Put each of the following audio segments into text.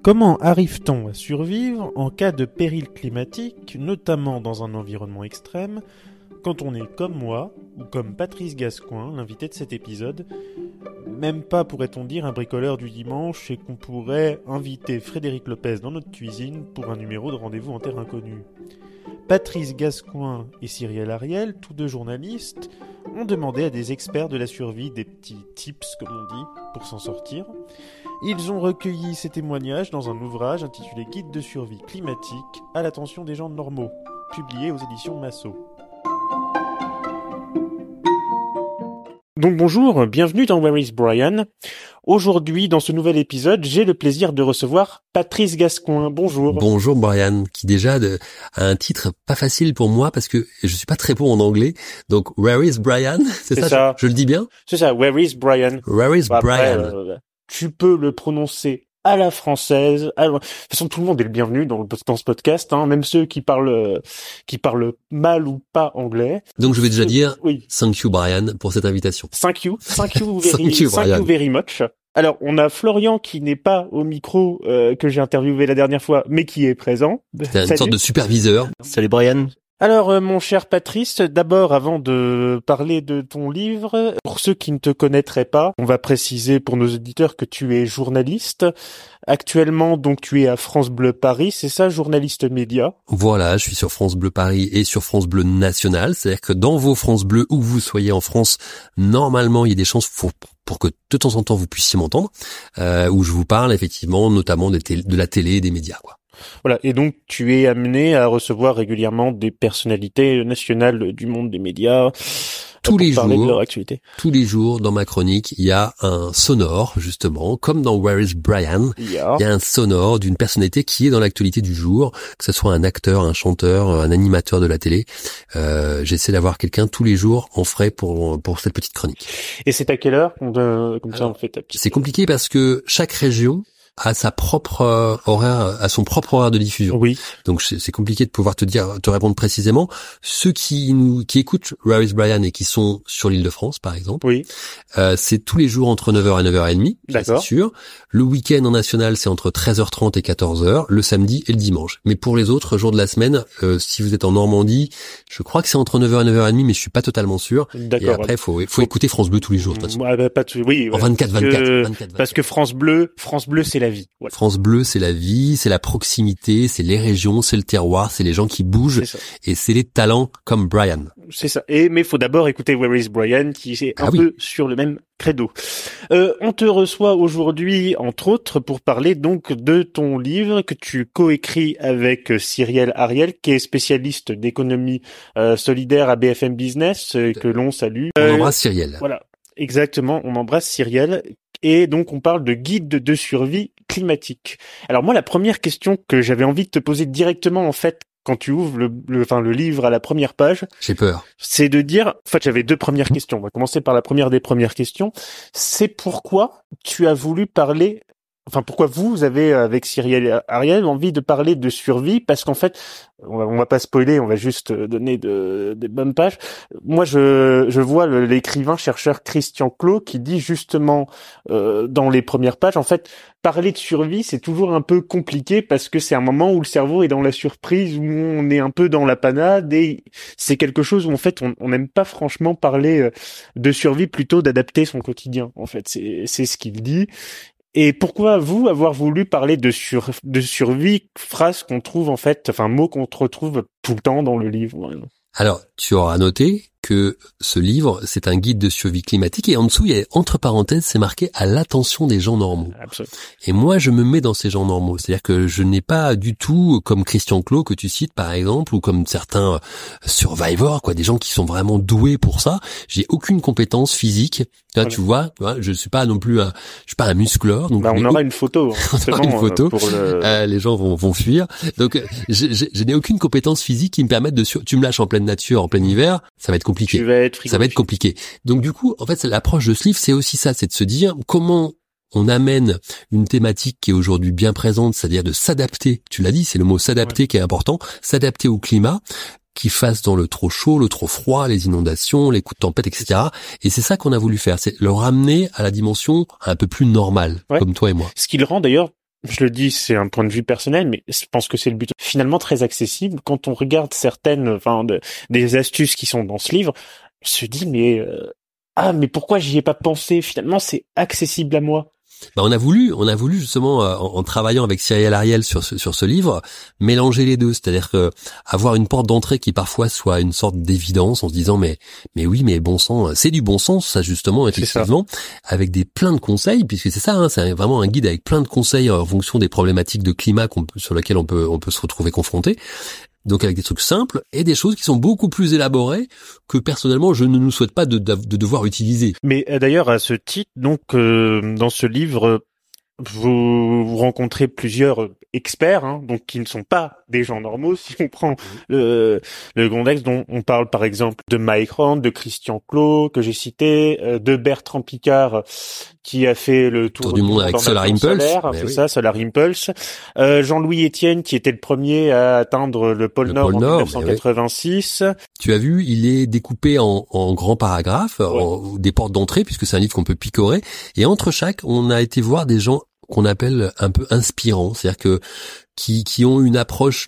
Comment arrive-t-on à survivre en cas de péril climatique, notamment dans un environnement extrême, quand on est comme moi, ou comme Patrice Gascoin, l'invité de cet épisode, même pas pourrait-on dire un bricoleur du dimanche, et qu'on pourrait inviter Frédéric Lopez dans notre cuisine pour un numéro de Rendez-vous en terre inconnue. Patrice Gascoin et Cyrielle Ariel, tous deux journalistes, ont demandé à des experts de la survie des petits tips, comme on dit, pour s'en sortir. Ils ont recueilli ces témoignages dans un ouvrage intitulé Guide de survie climatique à l'attention des gens normaux, publié aux éditions Massot. Donc bonjour, bienvenue dans Where is Brian. Aujourd'hui, dans ce nouvel épisode, j'ai le plaisir de recevoir Patrice Gascoin. Bonjour. Bonjour Brian, qui déjà a un titre pas facile pour moi parce que je suis pas très bon en anglais. Donc Where is Brian, c'est ça. Je le dis bien? C'est ça, Where is Brian. Where is Brian. Tu peux le prononcer à la française. De toute façon, tout le monde est le bienvenu dans ce podcast, hein, même ceux qui parlent mal ou pas anglais. Donc je vais déjà dire oui. Thank you Brian pour cette invitation. Thank you very much. Alors, on a Florian qui n'est pas au micro que j'ai interviewé la dernière fois, mais qui est présent. C'est une sorte de superviseur. Salut Brian. Alors, mon cher Patrice, d'abord, avant de parler de ton livre, pour ceux qui ne te connaîtraient pas, on va préciser pour nos auditeurs que tu es journaliste. Actuellement, donc, tu es à France Bleu Paris, c'est ça, journaliste média? Voilà, je suis sur France Bleu Paris et sur France Bleu National. C'est-à-dire que dans vos France Bleu, où vous soyez en France, normalement, il y a des chances pour que de temps en temps vous puissiez m'entendre, où je vous parle effectivement, notamment de la télé et des médias, quoi. Voilà, et donc tu es amené à recevoir régulièrement des personnalités nationales du monde des médias tous les jours, de leur actualité. Tous les jours, dans ma chronique, il y a un sonore, justement, comme dans Where is Brian, il y a un sonore d'une personnalité qui est dans l'actualité du jour, que ce soit un acteur, un chanteur, un animateur de la télé. J'essaie d'avoir quelqu'un tous les jours en frais pour cette petite chronique. Et c'est à quelle heure ça on fait ta petite... C'est compliqué parce que chaque région a sa propre horaire, a son propre horaire de diffusion. Oui. Donc c'est compliqué de pouvoir te répondre précisément. Ceux qui écoutent Where is Brian et qui sont sur l'Île-de-France, par exemple. Oui. C'est tous les jours entre 9h et 9h30. D'accord. C'est sûr. Le week-end en national, c'est entre 13h30 et 14h, le samedi et le dimanche. Mais pour les autres jours de la semaine, si vous êtes en Normandie, je crois que c'est entre 9h et 9h30, mais je suis pas totalement sûr. D'accord. Et après, faut écouter France Bleu tous les jours, de toute façon. Ouais, oui. En 24. Parce que France Bleu, c'est la vie. Ouais. France Bleu, c'est la vie, c'est la proximité, c'est les régions, c'est le terroir, c'est les gens qui bougent, et c'est les talents comme Brian. C'est ça. Mais il faut d'abord écouter Where is Brian, qui est un peu sur le même credo. On te reçoit aujourd'hui, entre autres, pour parler donc de ton livre que tu coécris avec Cyrielle Ariel, qui est spécialiste d'économie solidaire à BFM Business, que l'on salue. On embrasse Cyrielle. Voilà. Exactement, on embrasse Cyrielle. Et donc, on parle de guide de survie climatique. Alors moi, la première question que j'avais envie de te poser directement, en fait, quand tu ouvres le livre à la première page. J'ai peur. C'est de dire, en fait, j'avais deux premières questions. On va commencer par la première des premières questions. C'est pourquoi tu as voulu parler, pourquoi vous avez, avec Cyrielle Ariel, envie de parler de survie? Parce qu'en fait, on va pas spoiler, on va juste donner des bonnes pages. Moi, je vois l'écrivain chercheur Christian Clot qui dit justement dans les premières pages, en fait, parler de survie, c'est toujours un peu compliqué parce que c'est un moment où le cerveau est dans la surprise, où on est un peu dans la panade, et c'est quelque chose où en fait on n'aime pas franchement parler de survie, plutôt d'adapter son quotidien. En fait, c'est ce qu'il dit. Et pourquoi vous avoir voulu parler de survie, phrase qu'on trouve en fait, mot qu'on retrouve tout le temps dans le livre? Alors, tu auras noté que ce livre, c'est un guide de survie climatique, et en dessous, il y a, entre parenthèses, c'est marqué à l'attention des gens normaux. Absolument. Et moi, je me mets dans ces gens normaux. C'est-à-dire que je n'ai pas du tout, comme Christian Clot que tu cites, par exemple, ou comme certains survivors, des gens qui sont vraiment doués pour ça. J'ai aucune compétence physique. Là, tu vois, je suis pas non plus je suis pas un muscleur. Donc on aura une photo. On aura une photo. Les gens vont fuir. Donc, je n'ai aucune compétence physique qui me permette tu me lâches en pleine nature, en plein hiver, ça va être compliqué. Ça va être compliqué. Donc du coup, en fait, l'approche de ce livre, c'est aussi ça, c'est de se dire comment on amène une thématique qui est aujourd'hui bien présente, c'est-à-dire de s'adapter. Tu l'as dit, c'est le mot s'adapter qui est important, s'adapter au climat, qui fasse dans le trop chaud, le trop froid, les inondations, les coups de tempête, etc. Et c'est ça qu'on a voulu faire, c'est le ramener à la dimension un peu plus normale, comme toi et moi. Ce qui le rend d'ailleurs je le dis, c'est un point de vue personnel, mais je pense que c'est le but. Finalement, très accessible. Quand on regarde certaines, des astuces qui sont dans ce livre, on se dit, mais pourquoi j'y ai pas pensé? Finalement, c'est accessible à moi. On a voulu justement en travaillant avec Cyrielle Ariel sur ce livre mélanger les deux, c'est-à-dire que avoir une porte d'entrée qui parfois soit une sorte d'évidence en se disant mais oui, mais bon sang, c'est du bon sens ça justement effectivement, avec des plein de conseils, puisque c'est ça, c'est vraiment un guide avec plein de conseils en fonction des problématiques de climat sur lesquelles on peut se retrouver confronté. Donc avec des trucs simples et des choses qui sont beaucoup plus élaborées que personnellement je ne nous souhaite pas de devoir utiliser. Mais d'ailleurs à ce titre, donc dans ce livre, vous rencontrez plusieurs experts, donc qui ne sont pas des gens normaux. Si on prend le contexte dont on parle par exemple de Mike Horn, de Christian Clot que j'ai cité, de Bertrand Picard qui a fait le tour du monde avec Solar Impulse, c'est ça, Solar Impulse. Jean-Louis Etienne qui était le premier à atteindre le pôle Nord en 1986. Tu as vu, il est découpé en grands paragraphes, des portes d'entrée, puisque c'est un livre qu'on peut picorer, et entre chaque, on a été voir des gens qu'on appelle un peu inspirants, c'est-à-dire que qui ont eu une approche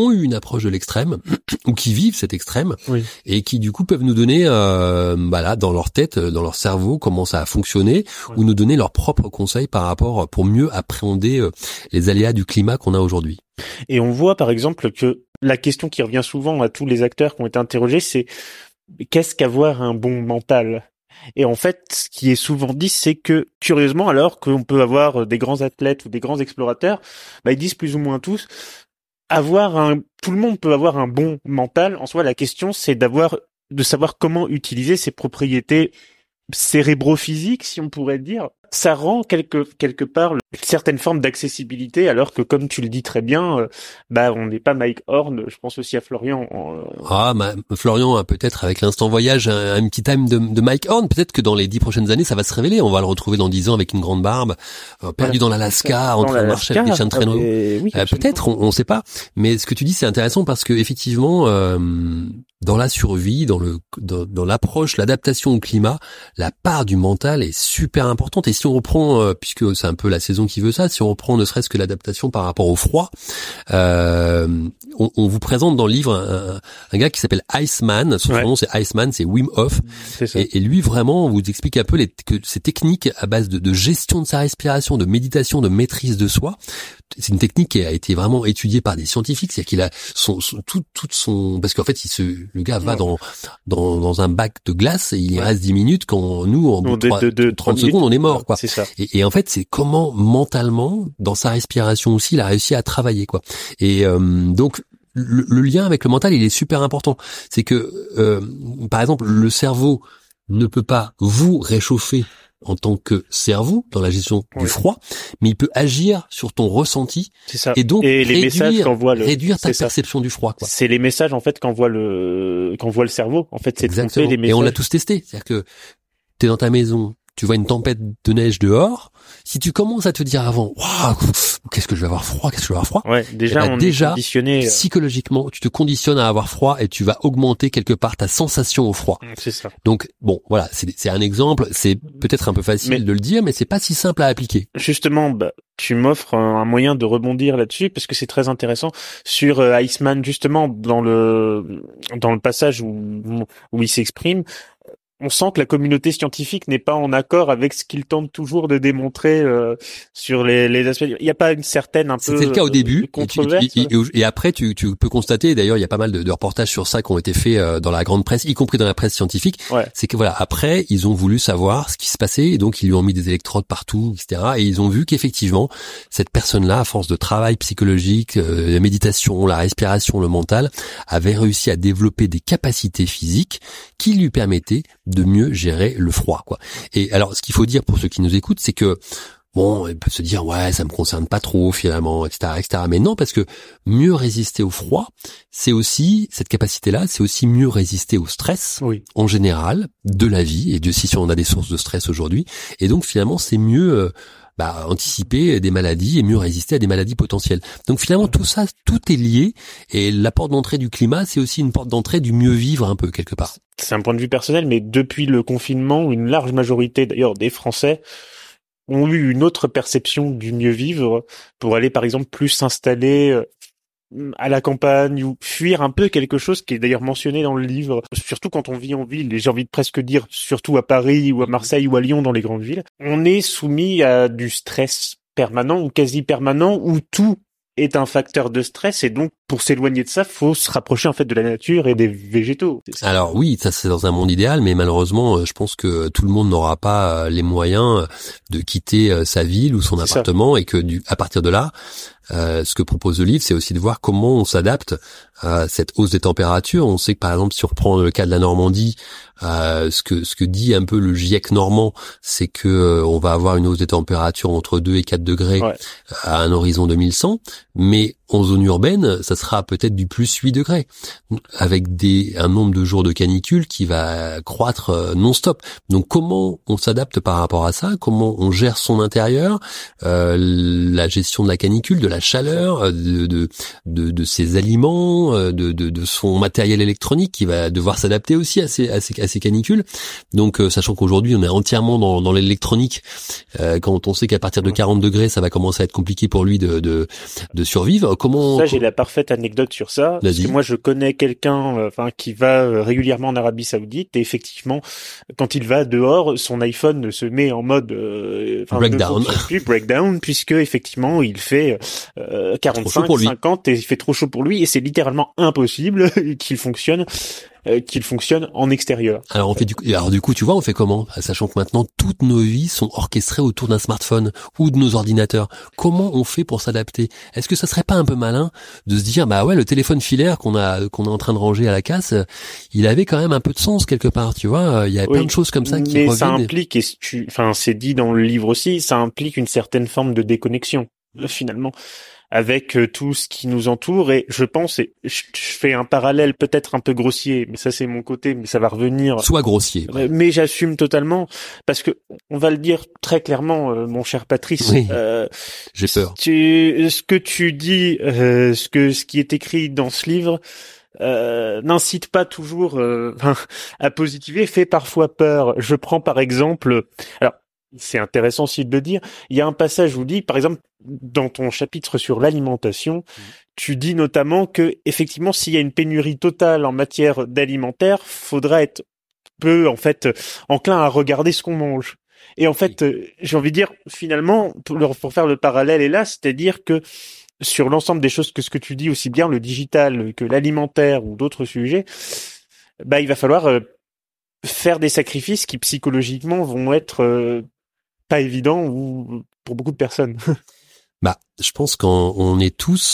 de l'extrême ou qui vivent cet extrême et qui du coup peuvent nous donner dans leur tête, dans leur cerveau comment ça a fonctionné ou nous donner leurs propres conseils pour mieux appréhender les aléas du climat qu'on a aujourd'hui. Et on voit par exemple que la question qui revient souvent à tous les acteurs qui ont été interrogés, c'est qu'est-ce qu'avoir un bon mental ? Et en fait, ce qui est souvent dit, c'est que, curieusement, alors qu'on peut avoir des grands athlètes ou des grands explorateurs, ils disent plus ou moins tous, tout le monde peut avoir un bon mental. En soi, la question, c'est de savoir comment utiliser ses propriétés cérébro-physiques, si on pourrait dire. Ça rend quelque part une certaine forme d'accessibilité, alors que comme tu le dis très bien, on n'est pas Mike Horn. Je pense aussi à Florian. Florian, peut-être avec l'instant voyage, un petit time de Mike Horn. Peut-être que dans les 10 prochaines années, ça va se révéler. On va le retrouver dans 10 ans avec une grande barbe, perdu dans l'Alaska, en train de marcher avec des chiens de traîneau. Peut-être, on sait pas. Mais ce que tu dis, c'est intéressant parce que effectivement, dans la survie, dans l'approche, l'adaptation au climat, la part du mental est super importante. Et si on reprend, puisque c'est un peu la saison qui veut ça, si on reprend ne serait-ce que l'adaptation par rapport au froid, on vous présente dans le livre un gars qui s'appelle Iceman. Son nom c'est Iceman, c'est Wim Hof. Et lui vraiment on vous explique un peu ces techniques à base de gestion de sa respiration, de méditation, de maîtrise de soi. C'est une technique qui a été vraiment étudiée par des scientifiques, c'est-à-dire qu'il a parce qu'en fait le gars va dans un bac de glace et il y reste 10 minutes quand nous en bout de 30 secondes on est mort quoi. C'est ça. Et en fait c'est comment mentalement dans sa respiration aussi il a réussi à travailler quoi. Et donc le lien avec le mental il est super important. C'est que par exemple le cerveau ne peut pas vous réchauffer en tant que cerveau dans la gestion du froid, mais il peut agir sur ton ressenti et donc réduire ta perception du froid quoi. C'est les messages en fait qu'envoie le cerveau en fait, c'est exactement. Les messages. Et on l'a tous testé, c'est-à-dire que t'es dans ta maison, tu vois une tempête de neige dehors, si tu commences à te dire avant, waouh, qu'est-ce que je vais avoir froid, déjà conditionné psychologiquement, tu te conditionnes à avoir froid et tu vas augmenter quelque part ta sensation au froid. C'est ça. Donc bon, voilà, c'est un exemple, c'est peut-être un peu facile de le dire, mais c'est pas si simple à appliquer. Justement, tu m'offres un moyen de rebondir là-dessus parce que c'est très intéressant sur Iceman justement dans le passage où il s'exprime. On sent que la communauté scientifique n'est pas en accord avec ce qu'il tente toujours de démontrer sur les aspects. Il n'y a pas une certaine C'était le cas au début. Controverse. Et après, tu peux constater. D'ailleurs, il y a pas mal de reportages sur ça qui ont été faits dans la grande presse, y compris dans la presse scientifique. C'est que voilà, après, ils ont voulu savoir ce qui se passait, et donc ils lui ont mis des électrodes partout, etc. Et ils ont vu qu'effectivement, cette personne-là, à force de travail psychologique, la méditation, la respiration, le mental, avait réussi à développer des capacités physiques qui lui permettaient de mieux gérer le froid, quoi. Et alors, ce qu'il faut dire pour ceux qui nous écoutent, c'est que bon, ils peuvent se dire ouais, ça me concerne pas trop finalement, etc., etc. Mais non, parce que mieux résister au froid, c'est aussi cette capacité-là, c'est aussi mieux résister au stress en général de la vie. Et Dieu sait si on a des sources de stress aujourd'hui. Et donc finalement, c'est mieux anticiper des maladies et mieux résister à des maladies potentielles. Donc finalement tout ça, tout est lié, et la porte d'entrée du climat, c'est aussi une porte d'entrée du mieux vivre un peu quelque part. C'est un point de vue personnel, mais depuis le confinement, une large majorité d'ailleurs des Français ont eu une autre perception du mieux vivre pour aller par exemple plus s'installer à la campagne ou fuir un peu quelque chose qui est d'ailleurs mentionné dans le livre, surtout quand on vit en ville, et j'ai envie de presque dire surtout à Paris ou à Marseille ou à Lyon dans les grandes villes, on est soumis à du stress permanent ou quasi permanent où tout est un facteur de stress et donc pour s'éloigner de ça, faut se rapprocher en fait de la nature et des végétaux. Alors oui, ça c'est dans un monde idéal, mais malheureusement, je pense que tout le monde n'aura pas les moyens de quitter sa ville ou son appartement et que à partir de là, ce que propose le livre, c'est aussi de voir comment on s'adapte à cette hausse des températures. On sait que par exemple, si on reprend le cas de la Normandie, ce que dit un peu le GIEC normand, c'est que on va avoir une hausse des températures entre 2 et 4 degrés à un horizon 2100, mais en zone urbaine, ça sera peut-être du plus 8 degrés, avec un nombre de jours de canicule qui va croître non-stop. Donc comment on s'adapte par rapport à ça? Comment on gère son intérieur, la gestion de la canicule, de la chaleur, de ses aliments, de son matériel électronique qui va devoir s'adapter aussi à ces canicules. Donc sachant qu'aujourd'hui on est entièrement dans l'électronique, quand on sait qu'à partir de 40 degrés ça va commencer à être compliqué pour lui de survivre. Ça, j'ai la parfaite anecdote sur ça. Parce que moi, je connais quelqu'un, qui va régulièrement en Arabie Saoudite et effectivement, quand il va dehors, son iPhone se met en mode breakdown, puisque effectivement, il fait 45, 50 et il fait trop chaud pour lui et c'est littéralement impossible qu'il fonctionne en extérieur. Alors du coup, tu vois, on fait comment? Sachant que maintenant toutes nos vies sont orchestrées autour d'un smartphone ou de nos ordinateurs. Comment on fait pour s'adapter? Est-ce que ça serait pas un peu malin de se dire bah ouais, le téléphone filaire qu'on est en train de ranger à la casse, il avait quand même un peu de sens quelque part, tu vois? Il y a plein de choses comme ça qui reviennent. Mais ça implique, c'est dit dans le livre aussi, ça implique une certaine forme de déconnexion finalement, avec tout ce qui nous entoure et je pense, et je fais un parallèle peut-être un peu grossier, mais ça c'est mon côté, mais ça va revenir. Soit grossier. Mais j'assume totalement, parce que on va le dire très clairement, mon cher Patrice. Oui, j'ai peur. Ce que tu dis, ce qui est écrit dans ce livre, n'incite pas toujours à positiver, fait parfois peur. Je prends par exemple, alors c'est intéressant aussi de le dire, il y a un passage où dit, par exemple, dans ton chapitre sur l'alimentation, tu dis notamment que effectivement, s'il y a une pénurie totale en matière d'alimentaire, faudra être peu en fait enclin à regarder ce qu'on mange. Et en fait, j'ai envie de dire finalement, pour faire le parallèle est là, c'est-à-dire que sur l'ensemble des choses que ce que tu dis, aussi bien le digital que l'alimentaire ou d'autres sujets, bah il va falloir faire des sacrifices qui psychologiquement vont être pas évidents ou pour beaucoup de personnes. Bah, je pense qu'on est tous,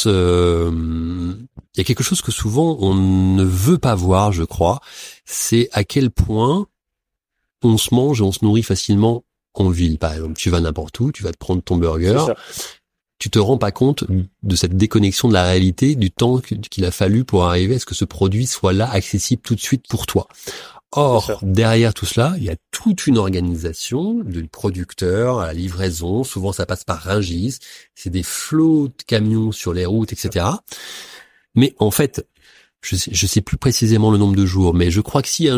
il y a quelque chose que souvent on ne veut pas voir, je crois, c'est à quel point on se mange et on se nourrit facilement en ville. Par exemple, tu vas n'importe où, tu vas te prendre ton burger, tu te rends pas compte de cette déconnexion de la réalité, du temps qu'il a fallu pour arriver à ce que ce produit soit là, accessible tout de suite pour toi. Or, derrière tout cela, il y a toute une organisation de producteurs à la livraison. Souvent, ça passe par Rungis. C'est des flots de camions sur les routes, etc. Mais en fait, je sais plus précisément le nombre de jours, mais je crois que je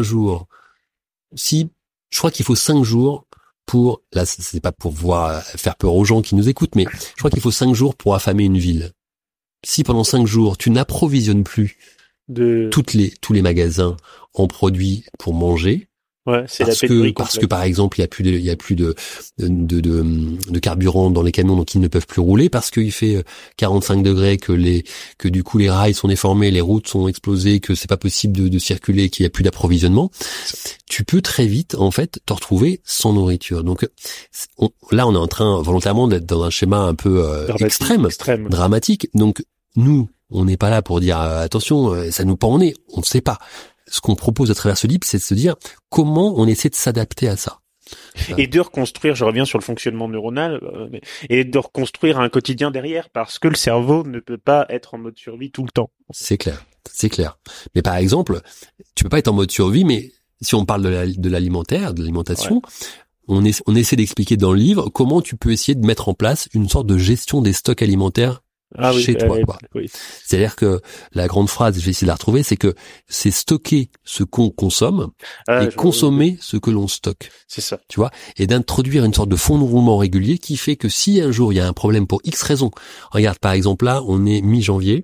crois qu'il faut 5 jours pour, là, c'est pas pour faire peur aux gens qui nous écoutent, mais je crois qu'il faut 5 jours pour affamer une ville. Si pendant 5 jours, tu n'approvisionnes plus tous les magasins en produits pour manger, c'est parce que par exemple il y a plus de carburant dans les camions, donc ils ne peuvent plus rouler parce qu'il fait 45 degrés, que du coup les rails sont déformés, les routes sont explosées, que c'est pas possible de circuler, qu'il y a plus d'approvisionnement. Tu peux très vite en fait te retrouver sans nourriture. Donc là on est en train volontairement d'être dans un schéma un peu extrême, dramatique. Donc nous, on n'est pas là pour dire attention, ça nous pend au nez, on ne sait pas. Ce qu'on propose à travers ce livre, c'est de se dire comment on essaie de s'adapter à ça. Et de reconstruire, je reviens sur le fonctionnement neuronal, et de reconstruire un quotidien derrière, parce que le cerveau ne peut pas être en mode survie tout le temps. C'est clair. Mais par exemple, tu peux pas être en mode survie, mais si on parle de l'alimentation, on essaie d'expliquer dans le livre comment tu peux essayer de mettre en place une sorte de gestion des stocks alimentaires chez toi, quoi. Oui. C'est-à-dire que la grande phrase, je vais essayer de la retrouver, c'est que c'est stocker ce qu'on consomme et consommer ce que l'on stocke. C'est ça. Tu vois, et d'introduire une sorte de fond de roulement régulier qui fait que si un jour il y a un problème pour X raisons, regarde par exemple là, on est mi-janvier,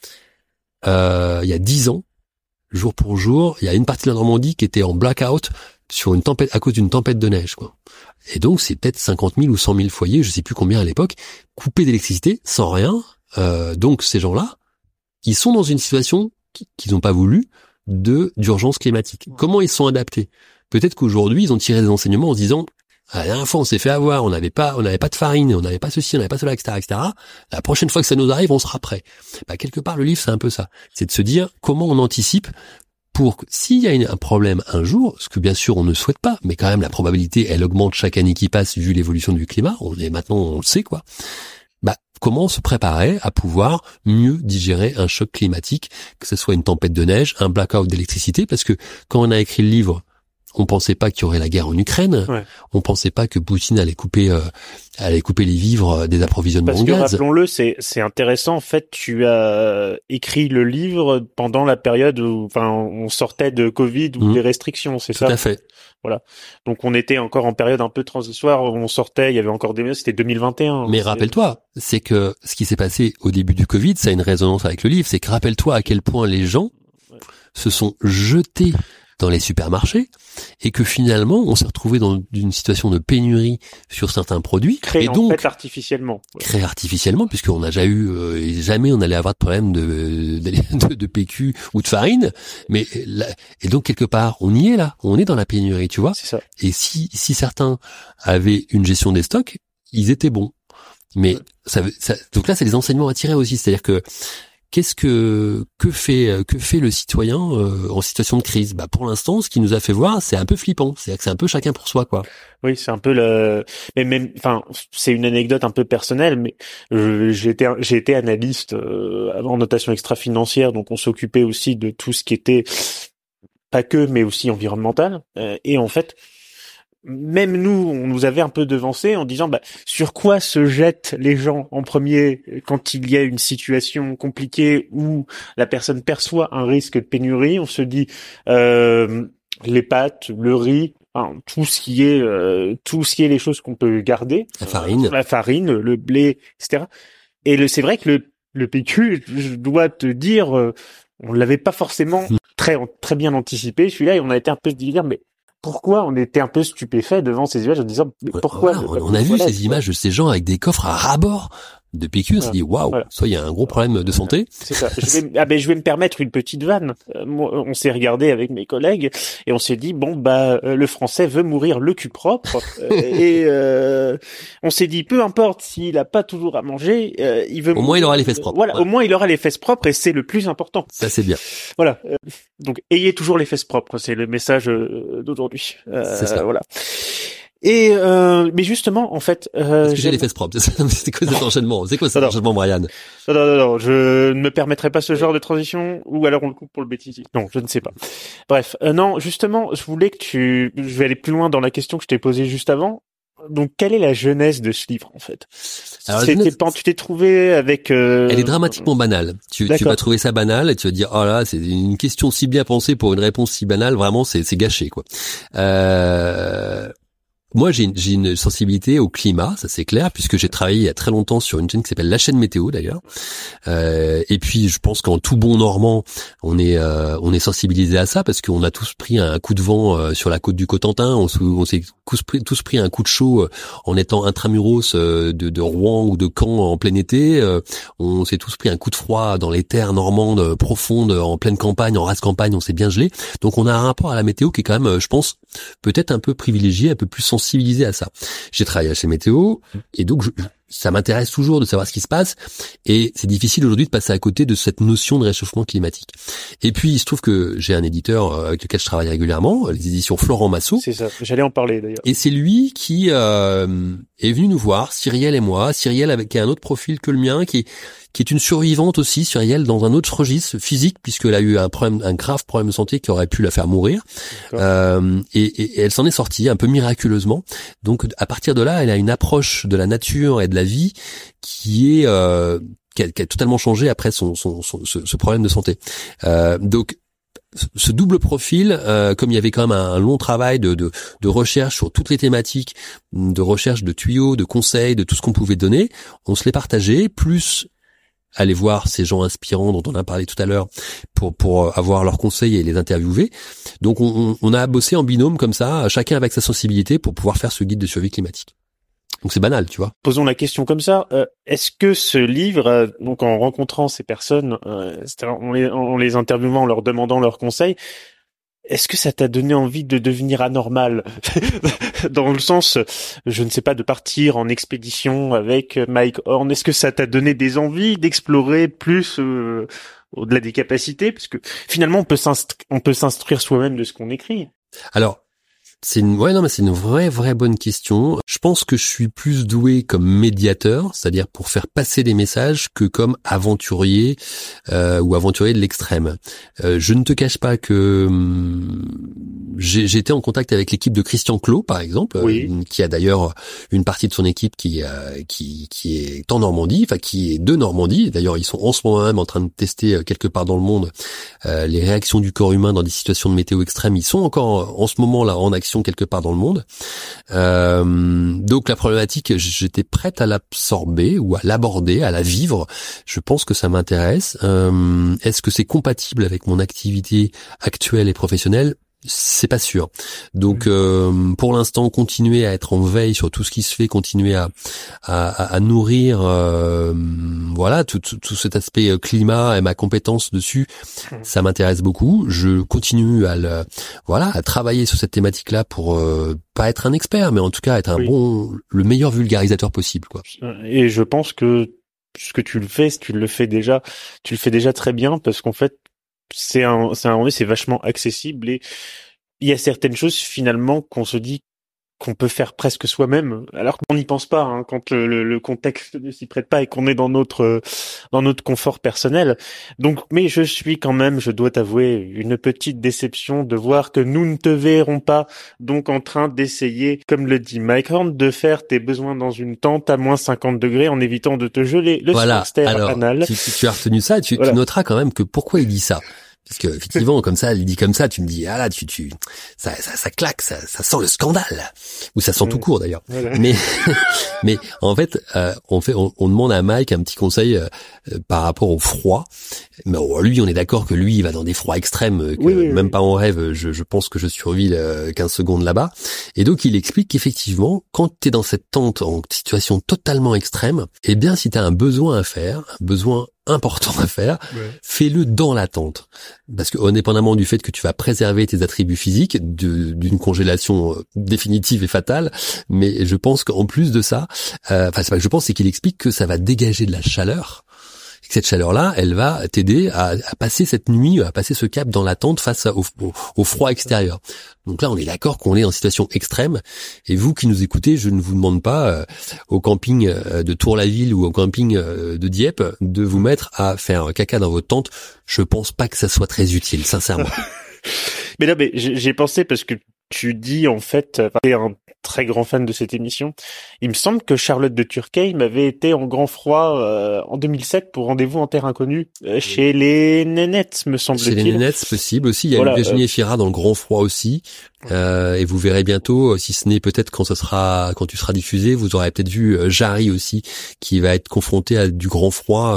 il y a 10 ans, jour pour jour, il y a une partie de la Normandie qui était en blackout sur une tempête, à cause d'une tempête de neige, quoi. Et donc, c'est peut-être 50 000 ou 100 000 foyers, je sais plus combien à l'époque, coupés d'électricité, sans rien. Donc, ces gens-là, ils sont dans une situation qu'ils n'ont pas voulu d'urgence climatique. Comment ils sont adaptés? Peut-être qu'aujourd'hui, ils ont tiré des enseignements en se disant, la dernière fois, on s'est fait avoir, on n'avait pas de farine, on n'avait pas ceci, on n'avait pas cela, etc., etc. La prochaine fois que ça nous arrive, on sera prêt. Quelque part, le livre, c'est un peu ça. C'est de se dire comment on anticipe pour que s'il y a un problème un jour, ce que bien sûr on ne souhaite pas, mais quand même la probabilité, elle augmente chaque année qui passe vu l'évolution du climat. On le sait, quoi. Comment se préparer à pouvoir mieux digérer un choc climatique, que ce soit une tempête de neige, un blackout d'électricité, parce que quand on a écrit le livre, on pensait pas qu'il y aurait la guerre en Ukraine. Ouais. On pensait pas que Poutine allait couper les vivres des approvisionnements en gaz. Parce que rappelons-le, c'est intéressant. En fait, tu as écrit le livre pendant la période où, on sortait de Covid ou des restrictions, c'est ça? Tout à fait. Voilà. Donc on était encore en période un peu transitoire. On sortait, il y avait encore c'était 2021. Mais rappelle-toi, c'est que ce qui s'est passé au début du Covid, ça a une résonance avec le livre. C'est que rappelle-toi à quel point les gens se sont jetés dans les supermarchés et que finalement on s'est retrouvé dans une situation de pénurie sur certains produits créé artificiellement puisqu'on n'a jamais on allait avoir de problème de PQ ou de farine, mais et donc quelque part on y est là, on est dans la pénurie, tu vois. C'est ça. Et si certains avaient une gestion des stocks, ils étaient bons, mais donc là c'est des enseignements à tirer aussi, c'est-à-dire que que fait le citoyen en situation de crise? Pour l'instant, ce qui nous a fait voir, c'est un peu flippant. C'est-à-dire que c'est un peu chacun pour soi, quoi. Oui, c'est un peu c'est une anecdote un peu personnelle, mais j'ai été analyste en notation extra-financière, donc on s'occupait aussi de tout ce qui était pas que, mais aussi environnemental. Et en fait, même nous, on nous avait un peu devancé en disant sur quoi se jettent les gens en premier quand il y a une situation compliquée où la personne perçoit un risque de pénurie. On se dit les pâtes, le riz, tout ce qui est les choses qu'on peut garder, la farine, le blé, etc. Et c'est vrai que le PQ, je dois te dire, on l'avait pas forcément très bien anticipé celui-là, et on a été un peu se dire mais pourquoi on était un peu stupéfait devant ces images en disant pourquoi on a vu ces images de ces gens avec des coffres à ras-bord de PQ, on s'est dit waouh, soit il y a un gros problème de santé. C'est ça. Je vais me permettre une petite vanne. On s'est regardé avec mes collègues et on s'est dit le français veut mourir le cul propre et on s'est dit peu importe s'il a pas toujours à manger, il veut au moins il aura les fesses propres. Voilà, au moins il aura les fesses propres et c'est le plus important. Ça c'est bien. Voilà. Donc ayez toujours les fesses propres, c'est le message d'aujourd'hui. C'est ça. Voilà. Et mais justement, en fait, j'ai les fesses propres. C'est quoi cet enchaînement? C'est quoi cet enchaînement, Brian? Non, je ne me permettrai pas ce genre de transition, ou alors on le coupe pour le bêtisier. Non, je ne sais pas. Bref, non, justement, je voulais je vais aller plus loin dans la question que je t'ai posée juste avant. Donc, quelle est la genèse de ce livre, en fait? Alors, tu t'es trouvé avec... Elle est dramatiquement banale. Tu vas trouver ça banal et tu vas te dire, oh là, c'est une question si bien pensée pour une réponse si banale. Vraiment, c'est gâché, quoi. Moi, j'ai une sensibilité au climat, ça c'est clair, puisque j'ai travaillé il y a très longtemps sur une chaîne qui s'appelle La Chaîne Météo d'ailleurs. Et puis, je pense qu'en tout bon Normand, on est sensibilisé à ça parce qu'on a tous pris un coup de vent sur la côte du Cotentin. On s'est tous pris un coup de chaud en étant intramuros de Rouen ou de Caen en plein été. On s'est tous pris un coup de froid dans les terres normandes profondes en pleine campagne, en race campagne. On s'est bien gelé. Donc, on a un rapport à la météo qui est quand même, je pense, peut-être un peu privilégié, un peu plus sensibilisé à ça. J'ai travaillé chez Météo et donc ça m'intéresse toujours de savoir ce qui se passe et c'est difficile aujourd'hui de passer à côté de cette notion de réchauffement climatique. Et puis il se trouve que j'ai un éditeur avec lequel je travaille régulièrement, les éditions Florent Massot. C'est ça, j'allais en parler d'ailleurs. Et c'est lui qui est venu nous voir, Cyrielle et moi. Cyrielle qui a un autre profil que le mien, qui est une survivante aussi, Cyrielle, dans un autre registre physique, puisqu'elle a eu un grave problème de santé qui aurait pu la faire mourir. Et elle s'en est sortie un peu miraculeusement. Donc, à partir de là, elle a une approche de la nature et de la vie qui est qui a totalement changé après ce problème de santé. Donc ce double profil, comme il y avait quand même un long travail de recherche sur toutes les thématiques, de recherche de tuyaux, de conseils, de tout ce qu'on pouvait donner, on se les partageait, plus aller voir ces gens inspirants dont on a parlé tout à l'heure pour avoir leurs conseils et les interviewer. Donc on a bossé en binôme comme ça, chacun avec sa sensibilité pour pouvoir faire ce guide de survie climatique. Donc c'est banal, tu vois. Posons la question comme ça. Est-ce que ce livre, donc en rencontrant ces personnes, c'est-à-dire en les interviewant, en leur demandant leurs conseils, est-ce que ça t'a donné envie de devenir anormal? Dans le sens, je ne sais pas, de partir en expédition avec Mike Horn. Est-ce que ça t'a donné des envies d'explorer plus au-delà des capacités? Parce que finalement, on peut s'instruire soi-même de ce qu'on écrit. Alors, c'est une vraie bonne question. Je pense que je suis plus doué comme médiateur, c'est-à-dire pour faire passer des messages, que comme aventurier ou aventurier de l'extrême. Je ne te cache pas que j'ai été en contact avec l'équipe de Christian Clot, par exemple, qui a d'ailleurs une partie de son équipe qui est en Normandie, enfin qui est de Normandie. D'ailleurs, ils sont en ce moment même en train de tester quelque part dans le monde les réactions du corps humain dans des situations de météo extrême. Ils sont encore en ce moment là en action quelque part dans le monde. Donc la problématique, j'étais prête à l'absorber ou à l'aborder, à la vivre. Je pense que ça m'intéresse. Est-ce que c'est compatible avec mon activité actuelle et professionnelle ? C'est pas sûr. Donc pour l'instant, continuer à être en veille sur tout ce qui se fait, continuer à nourrir voilà tout cet aspect climat et ma compétence dessus, ça m'intéresse beaucoup. Je continue à travailler sur cette thématique-là pour pas être un expert, mais en tout cas être le meilleur vulgarisateur possible, quoi. Et je pense que ce que tu le fais déjà très bien, parce qu'en fait c'est vachement accessible, et il y a certaines choses finalement qu'on se dit qu'on peut faire presque soi-même, alors qu'on n'y pense pas, hein, quand le contexte ne s'y prête pas et qu'on est dans notre confort personnel. Donc, mais je suis quand même, je dois t'avouer, une petite déception de voir que nous ne te verrons pas donc en train d'essayer, comme le dit Mike Horn, de faire tes besoins dans une tente à moins 50 degrés en évitant de te geler le sphincter anal. Tu as retenu ça, tu noteras quand même que pourquoi il dit ça. Parce que effectivement, comme ça, il dit comme ça, tu me dis, ah là, ça claque, ça sent le scandale, ou ça sent tout court d'ailleurs. Voilà. Mais en fait, on demande à Mike un petit conseil par rapport au froid. Mais lui, on est d'accord que lui, il va dans des froids extrêmes, même pas en rêve. Je pense que je survis 15 secondes là-bas. Et donc, il explique qu'effectivement, quand t'es dans cette tente en situation totalement extrême, eh bien, si t'as un besoin à faire, un besoin important à faire, fais-le dans la tente. Parce que, indépendamment du fait que tu vas préserver tes attributs physiques d'une congélation définitive et fatale, mais je pense qu'en plus de ça, c'est pas que je pense, c'est qu'il explique que ça va dégager de la chaleur. Et que cette chaleur-là, elle va t'aider à passer cette nuit, à passer ce cap dans la tente face au froid extérieur. Donc là, on est d'accord qu'on est en situation extrême. Et vous qui nous écoutez, je ne vous demande pas au camping de Tour-la-Ville ou au camping de Dieppe de vous mettre à faire un caca dans votre tente. Je pense pas que ça soit très utile, sincèrement. Mais là, j'ai pensé parce que tu dis en fait, t'es un très grand fan de cette émission. Il me semble que Charlotte de Turckheim avait été en grand froid en 2007 pour Rendez-vous en Terre Inconnue chez les Nénettes, me semble-t-il. Chez les Nénettes, possible aussi. Il y a eu Virginie Efira dans le grand froid aussi. Et vous verrez bientôt, si ce n'est peut-être quand tu seras diffusé, vous aurez peut-être vu Jarry aussi, qui va être confronté à du grand froid,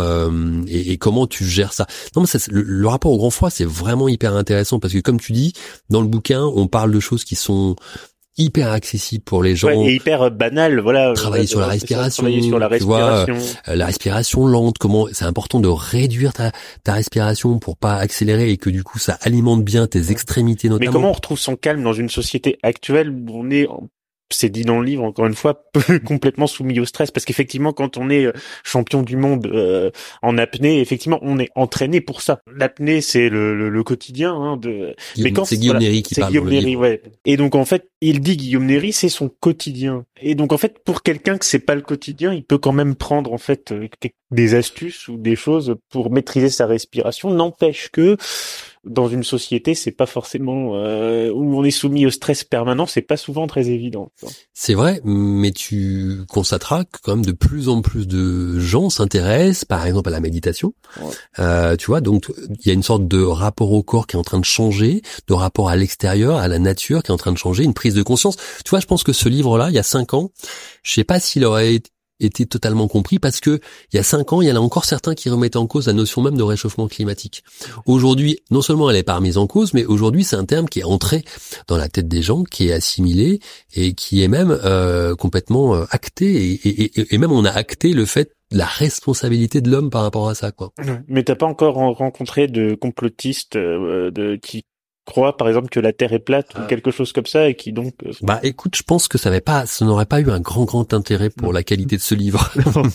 et comment tu gères ça. Non, mais le rapport au grand froid, c'est vraiment hyper intéressant parce que comme tu dis, dans le bouquin, on parle de choses qui sont hyper accessible pour les gens. Et hyper banal, voilà. Travailler sur la respiration. Tu vois, la respiration lente, comment, c'est important de réduire ta respiration pour pas accélérer et que du coup, ça alimente bien tes extrémités notamment. Mais comment on retrouve son calme dans une société actuelle où on est, c'est dit dans le livre, encore une fois, complètement soumis au stress, parce qu'effectivement, quand on est champion du monde en apnée, effectivement, on est entraîné pour ça. L'apnée, c'est le quotidien. Hein, c'est Guillaume Néry qui parle dans le livre. Ouais. Et donc, en fait, il dit, Guillaume Néry, c'est son quotidien. Et donc, en fait, pour quelqu'un que c'est pas le quotidien, il peut quand même prendre, en fait, des astuces ou des choses pour maîtriser sa respiration. N'empêche que dans une société, c'est pas forcément où on est soumis au stress permanent, c'est pas souvent très évident. C'est vrai, mais tu constateras que quand même de plus en plus de gens s'intéressent, par exemple, à la méditation. Ouais. Tu vois, donc il y a une sorte de rapport au corps qui est en train de changer, de rapport à l'extérieur, à la nature qui est en train de changer, une prise de conscience. Tu vois, je pense que ce livre-là, il y a 5 ans, je sais pas s'il aurait été totalement compris parce que il y a 5 ans, il y en a encore certains qui remettaient en cause la notion même de réchauffement climatique. Aujourd'hui, non seulement elle est pas remise en cause, mais aujourd'hui c'est un terme qui est entré dans la tête des gens, qui est assimilé et qui est même complètement acté et même on a acté le fait la responsabilité de l'homme par rapport à ça, quoi. Mais t'as pas encore rencontré de complotistes qui croient par exemple que la Terre est plate ou quelque chose comme ça et qui donc Bah écoute, je pense que ça n'aurait pas eu un grand intérêt pour la qualité de ce livre.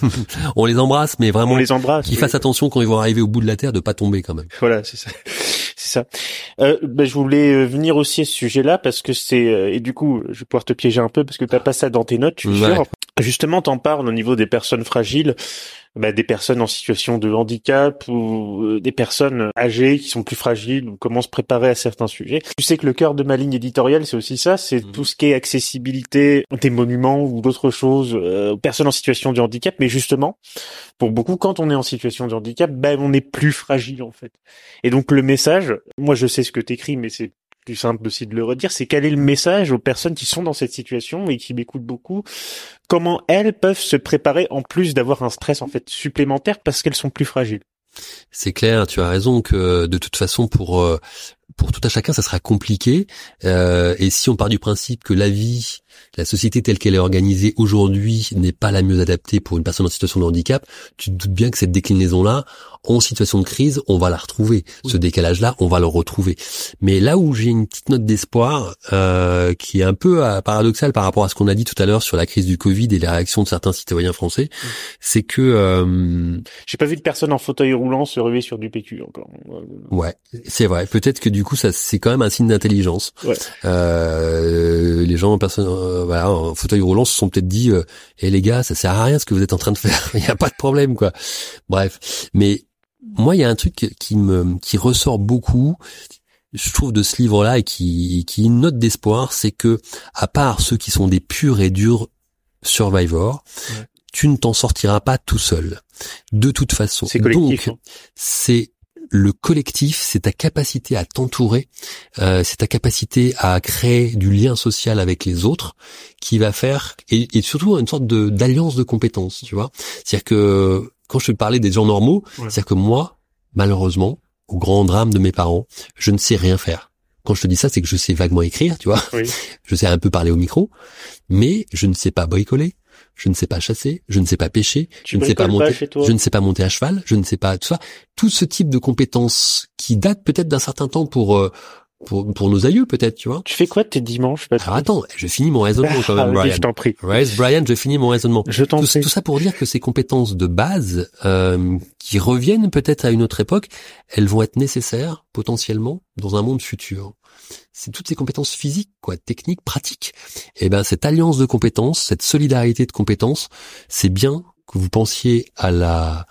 On les embrasse, mais vraiment qu'ils fassent attention quand ils vont arriver au bout de la Terre de pas tomber quand même. Voilà, c'est ça. C'est ça. Je voulais venir aussi à ce sujet-là parce que et du coup, je vais pouvoir te piéger un peu parce que t'as pas ça dans tes notes, je suis sûr. Justement, t'en parles au niveau des personnes fragiles, des personnes en situation de handicap ou des personnes âgées qui sont plus fragiles ou comment se préparer à certains sujets. Tu sais que le cœur de ma ligne éditoriale, c'est aussi ça, c'est tout ce qui est accessibilité des monuments ou d'autres choses aux personnes en situation de handicap. Mais justement, pour beaucoup, quand on est en situation de handicap, on est plus fragile en fait. Et donc le message, moi je sais ce que t'écris, mais c'est plus simple aussi de le redire, c'est quel est le message aux personnes qui sont dans cette situation et qui m'écoutent beaucoup, comment elles peuvent se préparer en plus d'avoir un stress en fait supplémentaire parce qu'elles sont plus fragiles. C'est clair, tu as raison que de toute façon pour tout à chacun ça sera compliqué et si on part du principe que la société telle qu'elle est organisée aujourd'hui n'est pas la mieux adaptée pour une personne en situation de handicap, tu te doutes bien que cette déclinaison-là, en situation de crise, on va la retrouver. Ce décalage-là, on va le retrouver. Mais là où j'ai une petite note d'espoir, qui est un peu paradoxale par rapport à ce qu'on a dit tout à l'heure sur la crise du Covid et les réactions de certains citoyens français, c'est que... j'ai pas vu de personne en fauteuil roulant se ruer sur du PQ encore. Ouais, c'est vrai. Peut-être que du coup, ça c'est quand même un signe d'intelligence. Ouais. Les gens en fauteuil roulant se sont peut-être dit les gars, ça sert à rien ce que vous êtes en train de faire. Il y a pas de problème, quoi. Bref, mais moi, il y a un truc qui ressort beaucoup, je trouve, de ce livre-là et qui est une note d'espoir, c'est que, à part ceux qui sont des purs et durs survivors, tu ne t'en sortiras pas tout seul. De toute façon. C'est collectif. Donc, c'est le collectif, c'est ta capacité à t'entourer, c'est ta capacité à créer du lien social avec les autres qui va faire, et surtout une sorte d'alliance de compétences, tu vois. C'est-à-dire que, quand je te parlais des gens normaux, c'est-à-dire que moi, malheureusement, au grand drame de mes parents, je ne sais rien faire. Quand je te dis ça, c'est que je sais vaguement écrire, tu vois. Oui. Je sais un peu parler au micro, mais je ne sais pas bricoler, je ne sais pas chasser, je ne sais pas pêcher, je ne sais pas monter à cheval, je ne sais pas tout ça. Tout ce type de compétences qui datent peut-être d'un certain temps pour nos aïeux, peut-être, tu vois. Tu fais quoi de tes dimanches? Alors attends, je finis mon raisonnement quand même, Brian. Je t'en prie. Brian, je finis mon raisonnement. Je t'en prie. Tout ça pour dire que ces compétences de base, qui reviennent peut-être à une autre époque, elles vont être nécessaires, potentiellement, dans un monde futur. C'est toutes ces compétences physiques, quoi, techniques, pratiques. Et cette alliance de compétences, cette solidarité de compétences, c'est bien que vous pensiez à la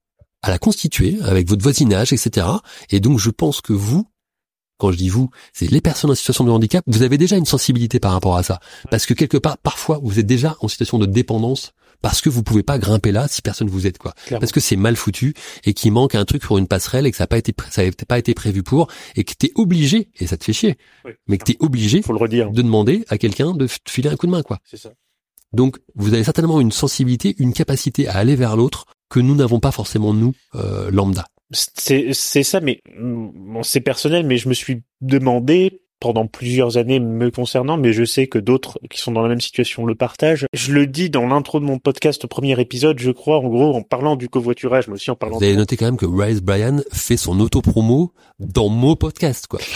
constituer avec votre voisinage, etc. Et donc, je pense que vous, quand je dis vous, c'est les personnes en situation de handicap, vous avez déjà une sensibilité par rapport à ça. Parce que quelque part, parfois, vous êtes déjà en situation de dépendance parce que vous pouvez pas grimper là si personne vous aide, quoi. Clairement. Parce que c'est mal foutu et qu'il manque un truc pour une passerelle et que ça n'a pas été prévu pour et que t'es obligé, et ça te fait chier, mais que t'es obligé faut le redire, de demander à quelqu'un de te filer un coup de main, quoi. C'est ça. Donc, vous avez certainement une sensibilité, une capacité à aller vers l'autre que nous n'avons pas forcément, nous, lambda. C'est ça, mais c'est personnel, mais je me suis demandé pendant plusieurs années me concernant, mais je sais que d'autres qui sont dans la même situation le partagent. Je le dis dans l'intro de mon podcast au premier épisode, je crois, en gros, en parlant du covoiturage, mais aussi en parlant... Vous avez noté quand même que Rise Brian fait son auto-promo dans mon podcast, quoi.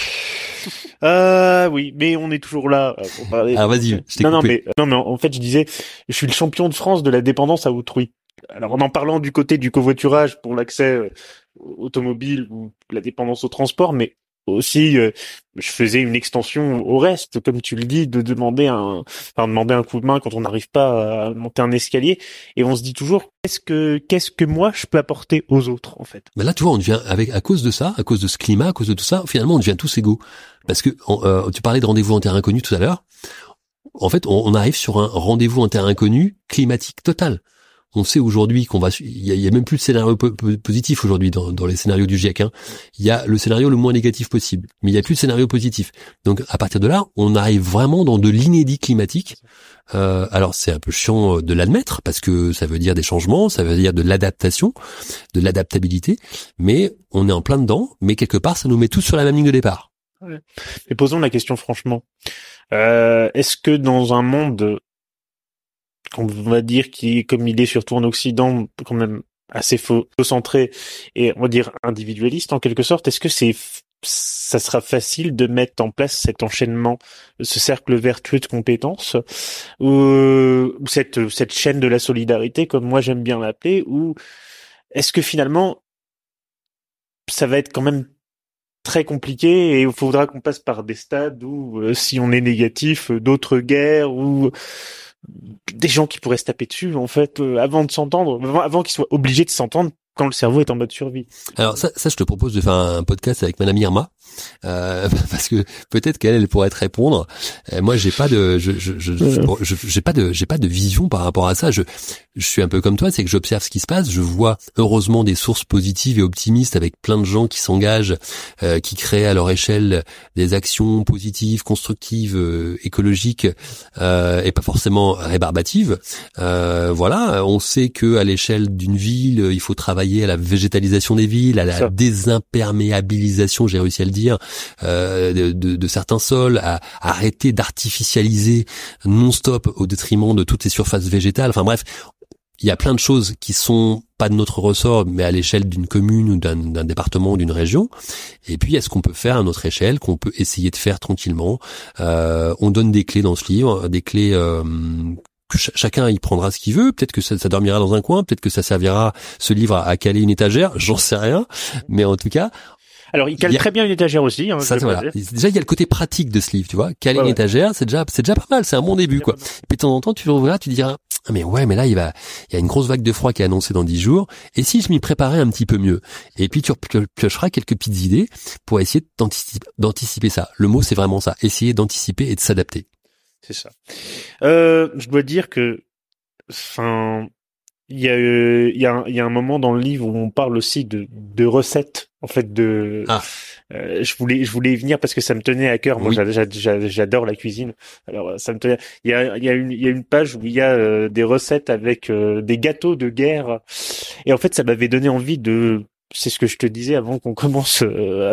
Oui, mais on est toujours là pour parler. Ah, vas-y, je t'ai coupé. Non, mais en fait, je disais, je suis le champion de France de la dépendance à autrui. Alors, en parlant du côté du covoiturage pour l'accès automobile ou la dépendance au transport, mais aussi, je faisais une extension au reste, comme tu le dis, de demander un coup de main quand on n'arrive pas à monter un escalier. Et on se dit toujours, qu'est-ce que moi je peux apporter aux autres, en fait. Mais là, tu vois, on devient à cause de ça, à cause de ce climat, à cause de tout ça, finalement, on devient tous égaux. Parce que tu parlais de rendez-vous en terre inconnue tout à l'heure. En fait, on arrive sur un rendez-vous en terre inconnue climatique total. On sait aujourd'hui qu'on il y a même plus de scénario positif aujourd'hui dans les scénarios du GIEC. Il y a le scénario le moins négatif possible, mais il y a plus de scénario positif. Donc à partir de là, on arrive vraiment dans de l'inédit climatique. Alors c'est un peu chiant de l'admettre parce que ça veut dire des changements, ça veut dire de l'adaptation, de l'adaptabilité, mais on est en plein dedans. Mais quelque part, ça nous met tous sur la même ligne de départ. Ouais. Et posons la question franchement. Est-ce que dans un monde qu'on va dire comme il est surtout en Occident, quand même assez faux-centré et on va dire individualiste en quelque sorte, est-ce que ça sera facile de mettre en place cet enchaînement, ce cercle vertueux de compétences, ou cette chaîne de la solidarité, comme moi j'aime bien l'appeler, ou est-ce que finalement ça va être quand même très compliqué et il faudra qu'on passe par des stades où si on est négatif, d'autres guerres ou des gens qui pourraient se taper dessus en fait avant de s'entendre, avant qu'ils soient obligés de s'entendre quand le cerveau est en mode survie. Alors ça je te propose de faire un podcast avec Madame Irma, parce que peut-être qu'elle pourrait te répondre. Moi j'ai pas de j'ai pas de vision par rapport à ça. Je suis un peu comme toi, c'est que j'observe ce qui se passe. Je vois heureusement des sources positives et optimistes avec plein de gens qui s'engagent, qui créent à leur échelle des actions positives, constructives, écologiques, et pas forcément rébarbatives. Voilà, on sait que à l'échelle d'une ville, il faut travailler à la végétalisation des villes, à la désimperméabilisation, j'ai réussi à le dire, de certains sols, à arrêter d'artificialiser non-stop au détriment de toutes les surfaces végétales. Enfin bref, il y a plein de choses qui sont pas de notre ressort, mais à l'échelle d'une commune ou d'un département ou d'une région. Et puis, est-ce qu'on peut faire à notre échelle, qu'on peut essayer de faire tranquillement. On donne des clés dans ce livre, des clés que chacun y prendra ce qu'il veut. Peut-être que ça dormira dans un coin, peut-être que ça servira, ce livre, à caler une étagère, j'en sais rien. Mais en tout cas... Alors, il cale très bien une étagère aussi. Ça, voilà. Déjà, il y a le côté pratique de ce livre, tu vois. Caler une étagère, c'est déjà pas mal, c'est un bon début, quoi. Et puis, de temps en temps, tu le reverras, tu te diras, ah, mais là, il y a une grosse vague de froid qui est annoncée dans 10 jours. Et si je m'y préparais un petit peu mieux? Et puis, tu piocheras quelques petites idées pour essayer d'anticiper ça. Le mot, c'est vraiment ça. Essayer d'anticiper et de s'adapter. C'est ça. Je dois dire que, il y a un moment dans le livre où on parle aussi de recettes, en fait, je voulais y venir parce que ça me tenait à cœur. Moi, j'adore la cuisine. Alors, ça me tenait. Il y a une page où il y a des recettes avec des gâteaux de guerre. Et en fait, ça m'avait donné envie c'est ce que je te disais avant qu'on commence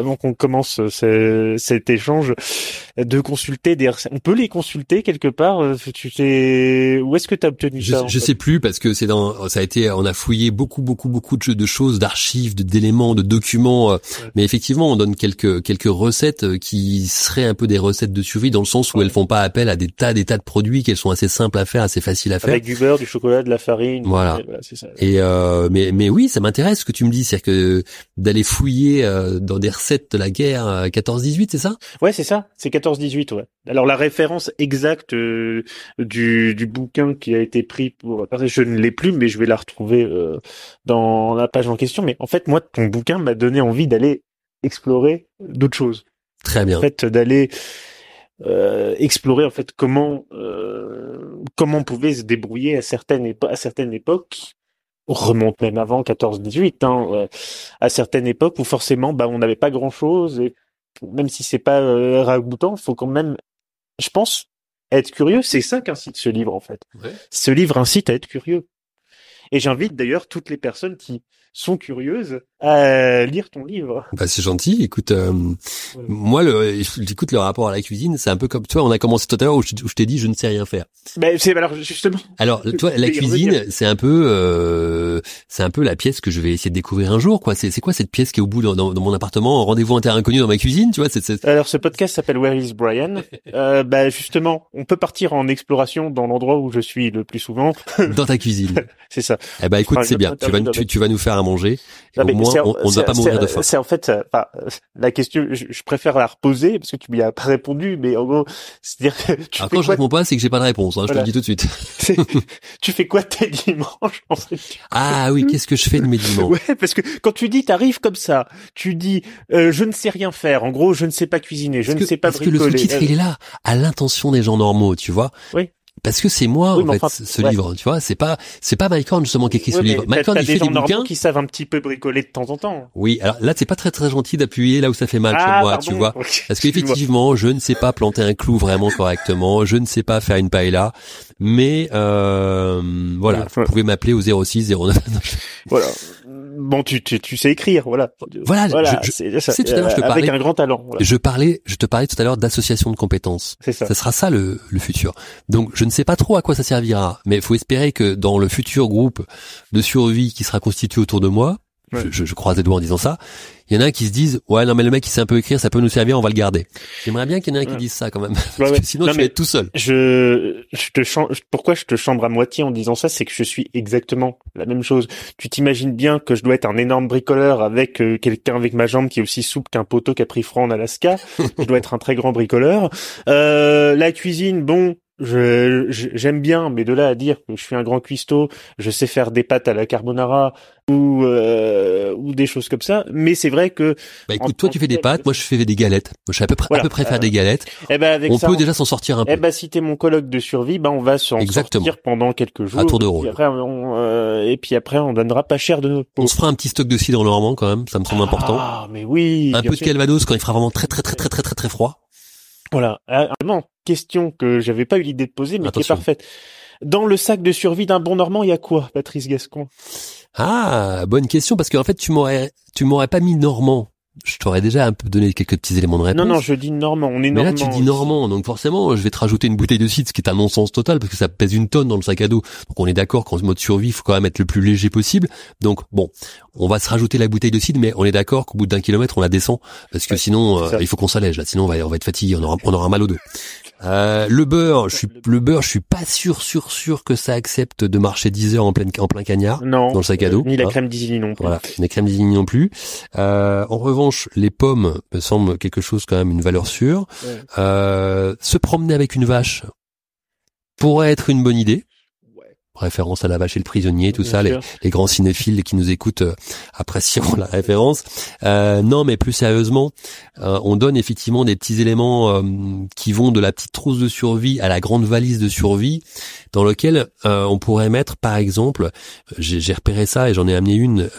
cet échange, de consulter des recettes. On peut les consulter quelque part. Où est-ce que tu as obtenu ça? Je sais plus parce que on a fouillé beaucoup de choses, d'archives, d'éléments, de documents. Mais effectivement, on donne quelques recettes qui seraient un peu des recettes de survie dans le sens où elles font pas appel à des tas de produits, qu'elles sont assez simples à faire, assez faciles à faire. Avec du beurre, du chocolat, de la farine. Voilà. C'est ça. Et mais oui, ça m'intéresse ce que tu me dis, c'est-à-dire que d'aller fouiller dans des recettes de la guerre 14-18, c'est ça? Ouais, c'est ça. C'est 14-18, ouais. Alors la référence exacte du bouquin qui a été pris je ne l'ai plus, mais je vais la retrouver dans la page en question. Mais en fait, moi, ton bouquin m'a donné envie d'aller explorer d'autres choses. Très bien. En fait, d'aller explorer en fait comment on pouvait se débrouiller à certaines époques. On remonte même avant 14-18, à certaines époques où forcément on n'avait pas grand chose, et même si c'est pas ragoûtant, faut quand même, je pense, être curieux. C'est ça qu'incite ce livre en fait. Ouais. Ce livre incite à être curieux. Et j'invite d'ailleurs toutes les personnes qui sont curieuses à lire ton livre. C'est gentil. Écoute, moi, j'écoute le rapport à la cuisine, c'est un peu comme toi. On a commencé tout à l'heure où je t'ai dit je ne sais rien faire. Alors justement. Alors toi, la cuisine, c'est un peu la pièce que je vais essayer de découvrir un jour, quoi. C'est quoi cette pièce qui est au bout dans mon appartement, rendez-vous en terre inconnue dans ma cuisine, tu vois. Alors ce podcast s'appelle Where is Brian. Justement, on peut partir en exploration dans l'endroit où je suis le plus souvent. Dans ta cuisine. C'est ça. Eh ben écoute, c'est bien. Tu vas nous faire à manger. Et au moins, on ne va pas mourir de faim. C'est en fait, la question, je préfère la reposer parce que tu m'y as pas répondu, mais en gros, c'est-à-dire que alors quand je réponds pas, c'est que j'ai pas de réponse. Voilà. Je te le dis tout de suite. Tu fais quoi tes dimanches en fait? Ah oui, qu'est-ce que je fais de mes dimanches? Ouais, parce que quand tu dis t'arrives comme ça, tu dis je ne sais rien faire. En gros, je ne sais pas cuisiner, je ne sais pas bricoler. Parce que le sous-titre il est là, à l'intention des gens normaux, tu vois. Oui. Parce que c'est moi, en fait, ce livre, tu vois, c'est pas Mike Horn, justement, qui écrit ce livre. Mike Horn, il fait des bouquins qui savent un petit peu bricoler de temps en temps. Oui, alors là, c'est pas très très gentil d'appuyer là où ça fait mal chez moi, tu vois. Okay. Parce qu'effectivement, je ne sais pas planter un clou vraiment correctement, je ne sais pas faire une paella, mais voilà, vous pouvez m'appeler au 06 09. Voilà. Bon, tu sais écrire, voilà. Voilà, c'est tout à l'heure je te parlais avec un grand talent. Voilà. Je te parlais tout à l'heure d'association de compétences. C'est ça. Ça sera ça le futur. Donc je ne sais pas trop à quoi ça servira, mais il faut espérer que dans le futur groupe de survie qui sera constitué autour de moi, je croise les doigts en disant ça, il y en a un qui se disent ouais non mais le mec il sait un peu écrire, ça peut nous servir, on va le garder. J'aimerais bien qu'il y en ait un qui dise ça quand même, parce que sinon tu vas être tout seul. Pourquoi je te chambre à moitié en disant ça, c'est que je suis exactement la même chose. Tu t'imagines bien que je dois être un énorme bricoleur avec quelqu'un avec ma jambe qui est aussi souple qu'un poteau qui a pris froid en Alaska. Je dois être un très grand bricoleur. La cuisine, bon. J'aime bien, mais de là à dire que je suis un grand cuistot, je sais faire des pâtes à la carbonara ou des choses comme ça, mais c'est vrai que écoute, toi tu fais des pâtes, moi je fais des galettes. Moi je sais à peu près faire des galettes. Avec on peut déjà s'en sortir un peu. Si t'es mon colloque de survie, on va s'en sortir pendant quelques jours. À tour de rôle. Et puis après on donnera pas cher de notre peau. On se fera un petit stock de cidre normand quand même, ça me semble important. Ah mais oui. Un peu de Calvados quand il fera vraiment très froid. Voilà. Question que j'avais pas eu l'idée de poser, mais qui est parfaite. Dans le sac de survie d'un bon Normand, il y a quoi, Patrice Gascon? Ah, bonne question, parce qu'en fait, tu m'aurais pas mis Normand. Je t'aurais déjà un peu donné quelques petits éléments de réponse. Non, je dis Normand, on est Normand. Mais là, tu dis Normand, donc forcément, je vais te rajouter une bouteille de cidre, ce qui est un non-sens total, parce que ça pèse une tonne dans le sac à dos. Donc on est d'accord qu'en mode survie, il faut quand même être le plus léger possible. Donc bon, on va se rajouter la bouteille de cidre, mais on est d'accord qu'au bout d'1 kilomètre, on la descend, parce que sinon, il faut qu'on s'allège, là. Sinon, on va être fatigué, on aura mal au dos. Le beurre, je suis pas sûr que ça accepte de marcher 10 heures en plein cagnard. Non. Dans le sac à dos. Ni la crème d'Isigny non plus. Voilà. Ni la crème d'Isigny non plus. En revanche, les pommes me semblent quelque chose quand même, une valeur sûre. Ouais. Se promener avec une vache pourrait être une bonne idée. Référence à La Vache et le Prisonnier, tout ça, les grands cinéphiles qui nous écoutent apprécieront la référence. Non, mais plus sérieusement, on donne effectivement des petits éléments qui vont de la petite trousse de survie à la grande valise de survie, dans lequel on pourrait mettre, par exemple, j'ai repéré ça et j'en ai amené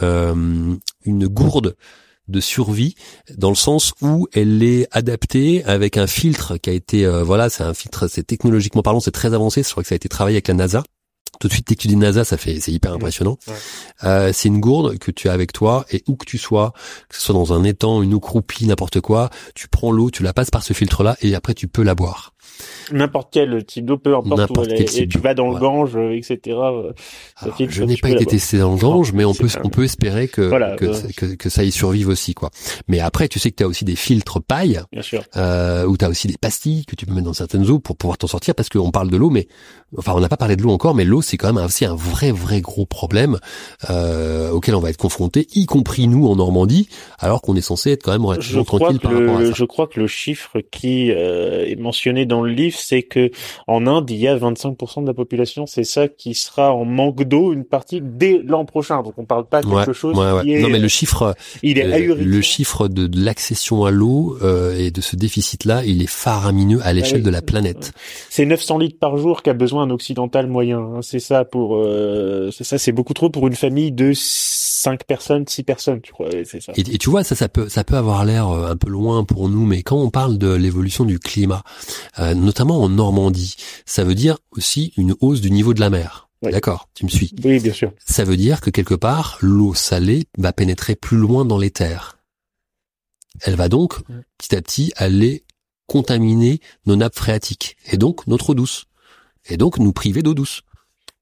une gourde de survie, dans le sens où elle est adaptée avec un filtre qui a été, c'est un filtre, c'est technologiquement parlant, c'est très avancé, je crois que ça a été travaillé avec la NASA. Tout de suite, dès que tu dis NASA, c'est hyper impressionnant. Ouais. C'est une gourde que tu as avec toi et où que tu sois, que ce soit dans un étang, une eau croupie, n'importe quoi, tu prends l'eau, tu la passes par ce filtre-là et après tu peux la boire. N'importe quel type d'eau, peu importe où elle est, et tu vas dans le Gange, etc. Alors, je n'ai pas été testé dans le Gange, mais on peut espérer que ça y survive aussi, quoi. Mais après, tu sais que tu as aussi des filtres paille, bien sûr, où tu as aussi des pastilles que tu peux mettre dans certaines eaux pour pouvoir t'en sortir, parce qu'on parle de l'eau, mais enfin on n'a pas parlé de l'eau encore, mais l'eau c'est quand même aussi un vrai gros problème auquel on va être confronté, y compris nous en Normandie, alors qu'on est censé être quand même relativement tranquille par rapport à ça. Je crois que le chiffre qui est mentionné dans le livre, c'est que en Inde, il y a 25% de la population, c'est ça, qui sera en manque d'eau une partie dès l'an prochain. Donc on parle pas de quelque chose qui est... Non, mais le chiffre, il est ahurissant. Le chiffre de l'accession à l'eau et de ce déficit-là, il est faramineux à l'échelle de la planète. C'est 900 litres par jour qu'a besoin un occidental moyen. Hein. C'est ça c'est beaucoup trop pour une famille de 5 personnes, 6 personnes, tu crois. C'est ça. Et tu vois, ça peut avoir l'air un peu loin pour nous, mais quand on parle de l'évolution du climat, notamment en Normandie, ça veut dire aussi une hausse du niveau de la mer. Oui. D'accord, tu me suis? Oui, bien sûr. Ça veut dire que quelque part, l'eau salée va pénétrer plus loin dans les terres. Elle va donc, petit à petit, aller contaminer nos nappes phréatiques, et donc notre eau douce, et donc nous priver d'eau douce.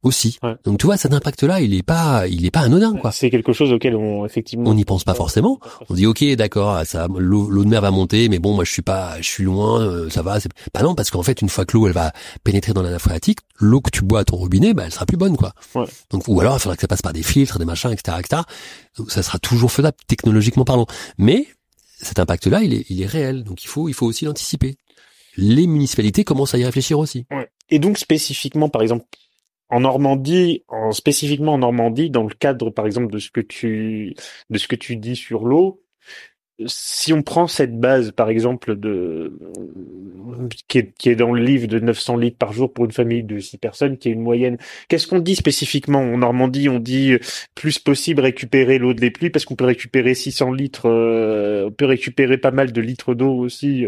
aussi. Ouais. Donc tu vois, cet impact-là, il est pas anodin, quoi. C'est quelque chose auquel on n'y pense pas forcément. On dit ok, d'accord, ça, l'eau de mer va monter, mais bon, moi je suis loin, ça va. Bah non, parce qu'en fait, une fois que l'eau elle va pénétrer dans la nappe phréatique, l'eau que tu bois à ton robinet, bah elle sera plus bonne, quoi. Ouais. Donc ou alors il faudra que ça passe par des filtres, des machins, etc., etc. Donc ça sera toujours faisable technologiquement parlant. Mais cet impact-là, il est réel. Donc il faut aussi l'anticiper. Les municipalités commencent à y réfléchir aussi. Ouais. Et donc spécifiquement, par exemple, spécifiquement en Normandie, dans le cadre, par exemple, de ce que tu dis sur l'eau, si on prend cette base, par exemple, qui est dans le livre de 900 litres par jour pour une famille de 6 personnes, qui est une moyenne, qu'est-ce qu'on dit spécifiquement? En Normandie, on dit plus possible récupérer l'eau des pluies parce qu'on peut récupérer 600 litres, on peut récupérer pas mal de litres d'eau aussi.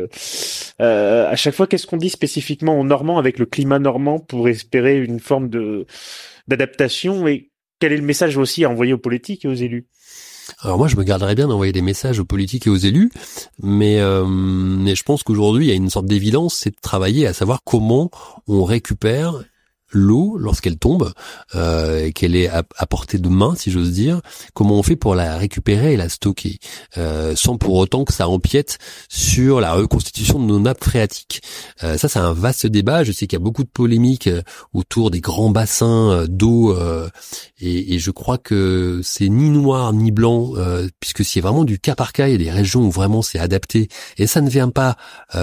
À chaque fois, qu'est-ce qu'on dit spécifiquement en normand avec le climat normand pour espérer une forme d'adaptation, et quel est le message aussi à envoyer aux politiques et aux élus? Alors moi, je me garderais bien d'envoyer des messages aux politiques et aux élus, mais je pense qu'aujourd'hui, il y a une sorte d'évidence, c'est de travailler à savoir comment on récupère l'eau lorsqu'elle tombe, et qu'elle est à portée de main, si j'ose dire. Comment on fait pour la récupérer et la stocker, sans pour autant que ça empiète sur la reconstitution de nos nappes phréatiques. Ça, c'est un vaste débat. Je sais qu'il y a beaucoup de polémiques autour des grands bassins d'eau, et je crois que c'est ni noir ni blanc, puisque c'est vraiment du cas par cas. Il y a des régions où vraiment c'est adapté, et ça ne vient pas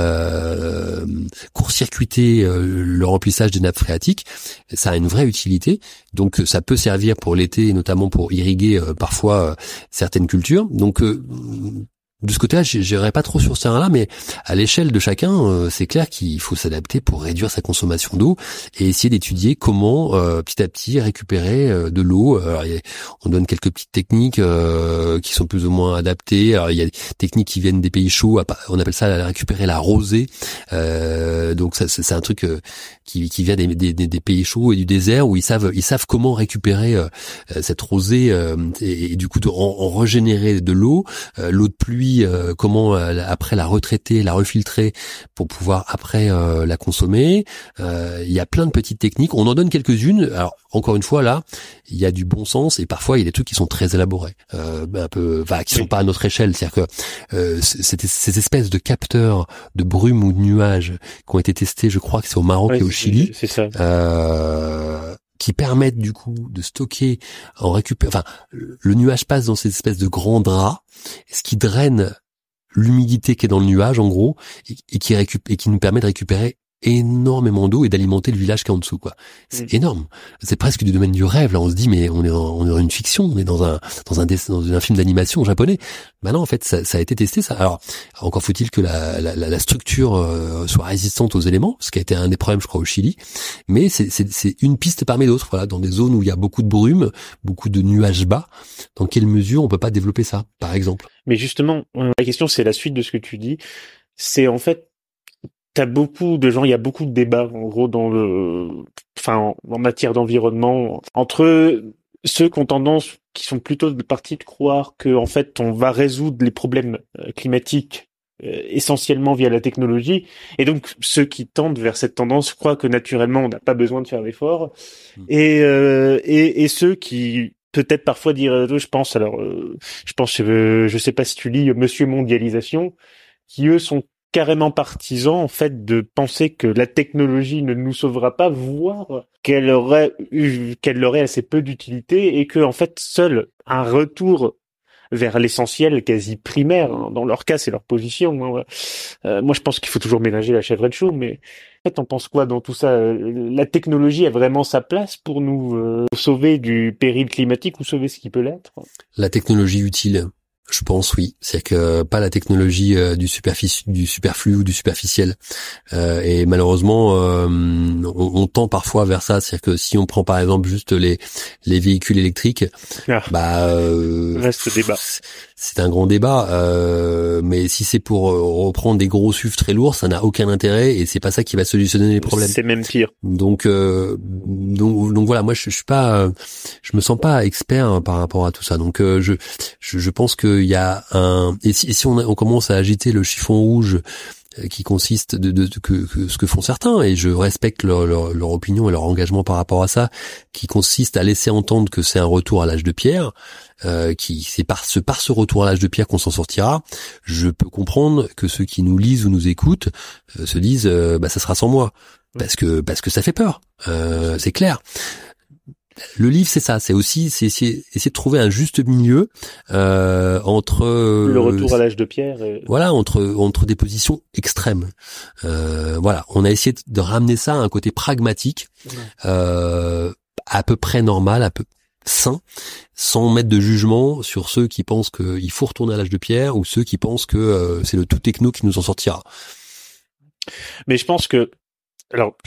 court-circuiter le remplissage des nappes phréatiques. Ça a une vraie utilité, donc ça peut servir pour l'été, notamment pour irriguer parfois certaines cultures. Donc de ce côté-là, j'irai pas trop sur ce terrain-là, mais à l'échelle de chacun, c'est clair qu'il faut s'adapter pour réduire sa consommation d'eau et essayer d'étudier comment petit à petit récupérer de l'eau. Alors, on donne quelques petites techniques qui sont plus ou moins adaptées. Alors, il y a des techniques qui viennent des pays chauds, on appelle ça récupérer la rosée. Donc ça, c'est un truc qui vient des pays chauds et du désert, où ils savent comment récupérer cette rosée et du coup en régénérer de l'eau de pluie. Comment après la retraiter, la refiltrer pour pouvoir après la consommer. Il y a plein de petites techniques. On en donne quelques-unes. Alors encore une fois là, il y a du bon sens et parfois il y a des trucs qui sont très élaborés, qui sont pas à notre échelle. C'est-à-dire que ces espèces de capteurs de brume ou de nuages qui ont été testés, je crois que c'est au Maroc et au Chili. C'est ça. Qui permettent du coup de stocker le nuage passe dans ces espèces de grands draps, ce qui draine l'humidité qui est dans le nuage en gros, et qui nous permet de récupérer énormément d'eau et d'alimenter le village qui est en dessous, quoi. C'est énorme. C'est presque du domaine du rêve. Là, on se dit, mais on est dans une fiction, on est dans un film d'animation japonais. Bah non, en fait, ça a été testé, ça. Alors, encore faut-il que la structure soit résistante aux éléments, ce qui a été un des problèmes, je crois, au Chili. Mais c'est une piste parmi d'autres, voilà, dans des zones où il y a beaucoup de brume, beaucoup de nuages bas. Dans quelle mesure on peut pas développer ça, par exemple? Mais justement, la question, c'est la suite de ce que tu dis. C'est en fait, il y a beaucoup de débats, en gros, en matière d'environnement, entre ceux qui sont plutôt partis de croire que, en fait, on va résoudre les problèmes climatiques essentiellement via la technologie, et donc ceux qui tendent vers cette tendance croient que naturellement on n'a pas besoin de faire d'efforts, et ceux qui peut-être parfois dire, je sais pas si tu lis Monsieur Mondialisation, qui eux sont carrément partisans en fait de penser que la technologie ne nous sauvera pas, voire qu'elle aurait assez peu d'utilité, et que en fait seul un retour vers l'essentiel quasi primaire, hein, dans leur cas c'est leur position, hein. Moi je pense qu'il faut toujours ménager la chèvre et le chou, mais en fait t'en penses quoi dans tout ça? La technologie a vraiment sa place pour nous sauver du péril climatique ou sauver ce qui peut l'être? La technologie utile, je pense, oui. C'est que pas la technologie du superflu ou du superficiel. Et malheureusement, on tend parfois vers ça. C'est-à-dire que si on prend par exemple juste les véhicules électriques, reste débat. C'est un grand débat. Mais si c'est pour reprendre des gros SUV très lourds, ça n'a aucun intérêt et c'est pas ça qui va solutionner les problèmes. C'est même pire. Donc voilà, moi je suis pas, je me sens pas expert par rapport à tout ça. Donc je pense que qu'il y a et si on commence à agiter le chiffon rouge qui consiste que ce que font certains, et je respecte leur opinion et leur engagement par rapport à ça, qui consiste à laisser entendre que c'est un retour à l'âge de pierre, c'est par ce retour à l'âge de pierre qu'on s'en sortira. Je peux comprendre que ceux qui nous lisent ou nous écoutent se disent ça sera sans moi, parce que ça fait peur, c'est clair. Le livre, c'est ça, c'est essayer de trouver un juste milieu entre le retour à l'âge de pierre. Voilà, entre des positions extrêmes. Voilà, on a essayé de ramener ça à un côté pragmatique, à peu près normal, un peu sain, sans mettre de jugement sur ceux qui pensent qu'il faut retourner à l'âge de pierre ou ceux qui pensent que c'est le tout techno qui nous en sortira. Mais je pense que alors,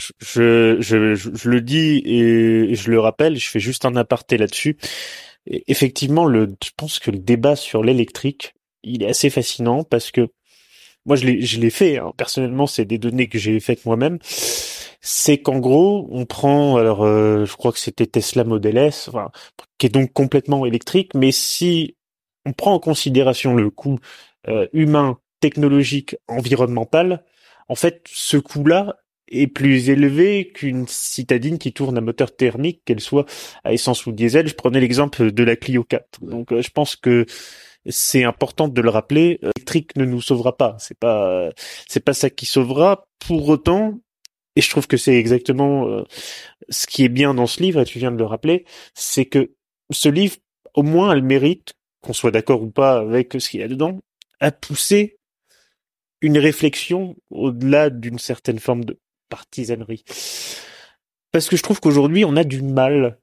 je le dis et je le rappelle, je fais juste un aparté là-dessus. Et effectivement, je pense que le débat sur l'électrique, il est assez fascinant parce que moi, je l'ai fait, hein. Personnellement, c'est des données que j'ai faites moi-même. C'est qu'en gros, on prend, alors, je crois que c'était Tesla Model S, enfin, qui est donc complètement électrique, mais si on prend en considération le coût humain, technologique, environnemental, en fait, ce coût-là est plus élevé qu'une citadine qui tourne à moteur thermique, qu'elle soit à essence ou diesel. Je prenais l'exemple de la Clio 4. Donc, je pense que c'est important de le rappeler. L'électrique ne nous sauvera pas. C'est pas ça qui sauvera. Pour autant, et je trouve que c'est exactement ce qui est bien dans ce livre, et tu viens de le rappeler, c'est que ce livre, au moins, a le mérite, qu'on soit d'accord ou pas avec ce qu'il y a dedans, à pousser une réflexion au-delà d'une certaine forme de partisanerie. Parce que je trouve qu'aujourd'hui, on a du mal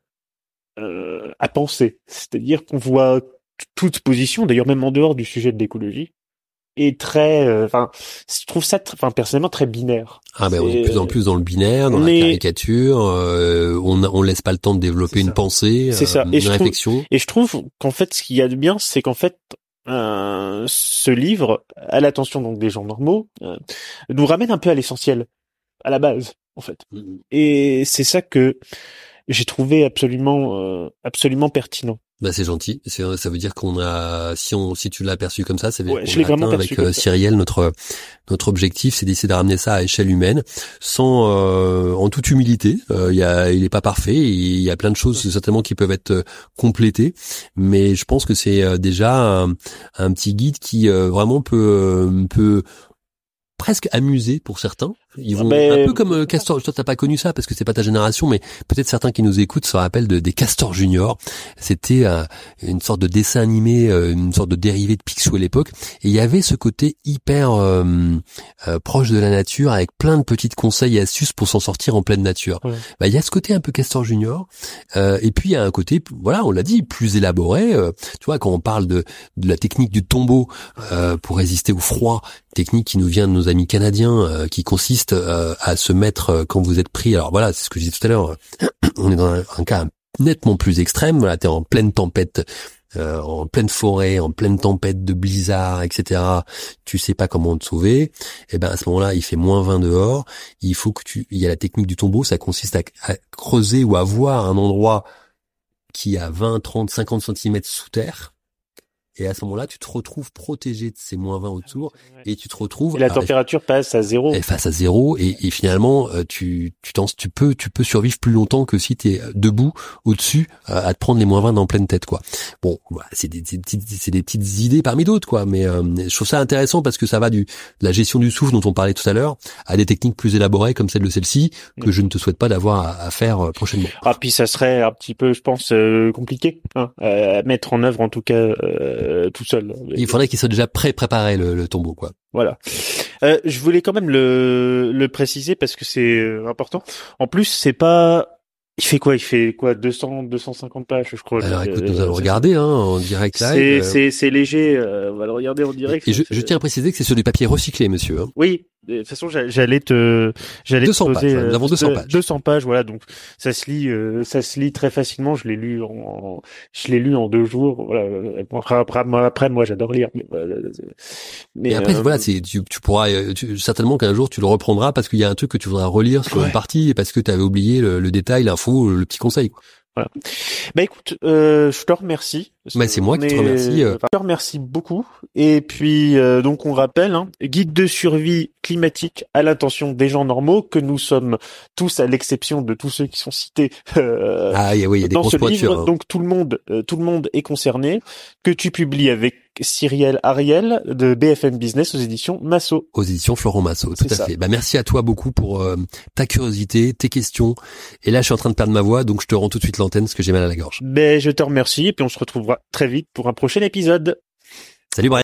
à penser. C'est-à-dire qu'on voit toute position, d'ailleurs même en dehors du sujet de l'écologie, est très... je trouve ça, personnellement, très binaire. Ah ben, on est de plus en plus dans le binaire, dans la caricature, on laisse pas le temps de développer une pensée, une réflexion. Et je trouve qu'en fait, ce qu'il y a de bien, c'est qu'en fait, ce livre, à l'attention donc des gens normaux, nous ramène un peu à l'essentiel, à la base, en fait. Et c'est ça que j'ai trouvé absolument pertinent. Bah c'est gentil, ça veut dire qu'on a, si tu l'as perçu comme ça, c'est qu'on a atteint avec Cyrielle notre objectif, c'est d'essayer de ramener ça à échelle humaine, sans en toute humilité. Il est pas parfait, il y a plein de choses certainement qui peuvent être complétées, mais je pense que c'est déjà un petit guide qui vraiment peut presque amusé pour certains. Ils vont un peu comme Castor. Toi, t'as pas connu ça parce que c'est pas ta génération, mais peut-être certains qui nous écoutent se rappellent des Castor Junior. C'était une sorte de dessin animé, une sorte de dérivé de Picsou à l'époque. Et il y avait ce côté hyper proche de la nature, avec plein de petites conseils et astuces pour s'en sortir en pleine nature. Ouais. Bah, il y a ce côté un peu Castor Junior. Et puis il y a un côté, voilà, on l'a dit, plus élaboré. Tu vois, quand on parle de la technique du tombeau pour résister au froid, technique qui nous vient de nos amis canadiens, qui consiste à se mettre quand vous êtes pris. Alors voilà, c'est ce que je disais tout à l'heure. On est dans un cas nettement plus extrême. Voilà, t'es en pleine tempête, en pleine forêt, en pleine tempête de blizzard, etc. Tu sais pas comment te sauver. Et ben à ce moment-là, il fait -20 dehors. Il faut que il y a la technique du tombeau. Ça consiste à creuser ou à voir un endroit qui a 20, 30, 50 centimètres sous terre. Et à ce moment-là, tu te retrouves protégé de ces -20 autour, et tu te retrouves. Et la température passe à 0. Elle passe à 0, et finalement, tu peux survivre plus longtemps que si t'es debout au-dessus, à te prendre les -20 en pleine tête, quoi. Bon, voilà, c'est des petites idées parmi d'autres, quoi. Mais je trouve ça intéressant parce que ça va de la gestion du souffle dont on parlait tout à l'heure à des techniques plus élaborées comme celle-ci que je ne te souhaite pas d'avoir à faire prochainement. Ah, puis ça serait un petit peu, je pense, compliqué, hein, à mettre en œuvre en tout cas. Tout seul. Il faudrait qu'il soit déjà préparé le tombeau, quoi. Voilà. Je voulais quand même le préciser parce que c'est important. En plus, c'est pas... Il fait quoi 250 pages, je crois. Alors écoute, nous allons regarder en direct live. C'est léger, on va le regarder en direct. Et je tiens à préciser que c'est sur du papier recyclé, monsieur. Hein. Oui, de toute façon, j'allais 200 te poser, pages, nous avons 200 pages. 200 pages, voilà, donc ça se lit très facilement. Je l'ai lu en 2 jours. Voilà. Après, moi, j'adore lire. Mais après, voilà, tu pourras certainement qu'un jour tu le reprendras parce qu'il y a un truc que tu voudras relire sur une partie et parce que tu avais oublié le détail, l'info, le petit conseil. Voilà. Bah écoute, je te remercie. C'est moi qui te remercie. Je te remercie beaucoup. Et puis donc on rappelle, guide de survie climatique à l'intention des gens normaux, que nous sommes tous, à l'exception de tous ceux qui sont cités il y a des dans ce grosses livre. pointures. Donc tout le monde est concerné, que tu publies avec Cyrielle Ariel de BFM Business aux éditions Massot. Aux éditions Florent Massot, tout à fait. Merci à toi beaucoup pour ta curiosité, tes questions. Et là, je suis en train de perdre ma voix, donc je te rends tout de suite l'antenne parce que j'ai mal à la gorge. Je te remercie et puis on se retrouvera très vite pour un prochain épisode. Salut Brian.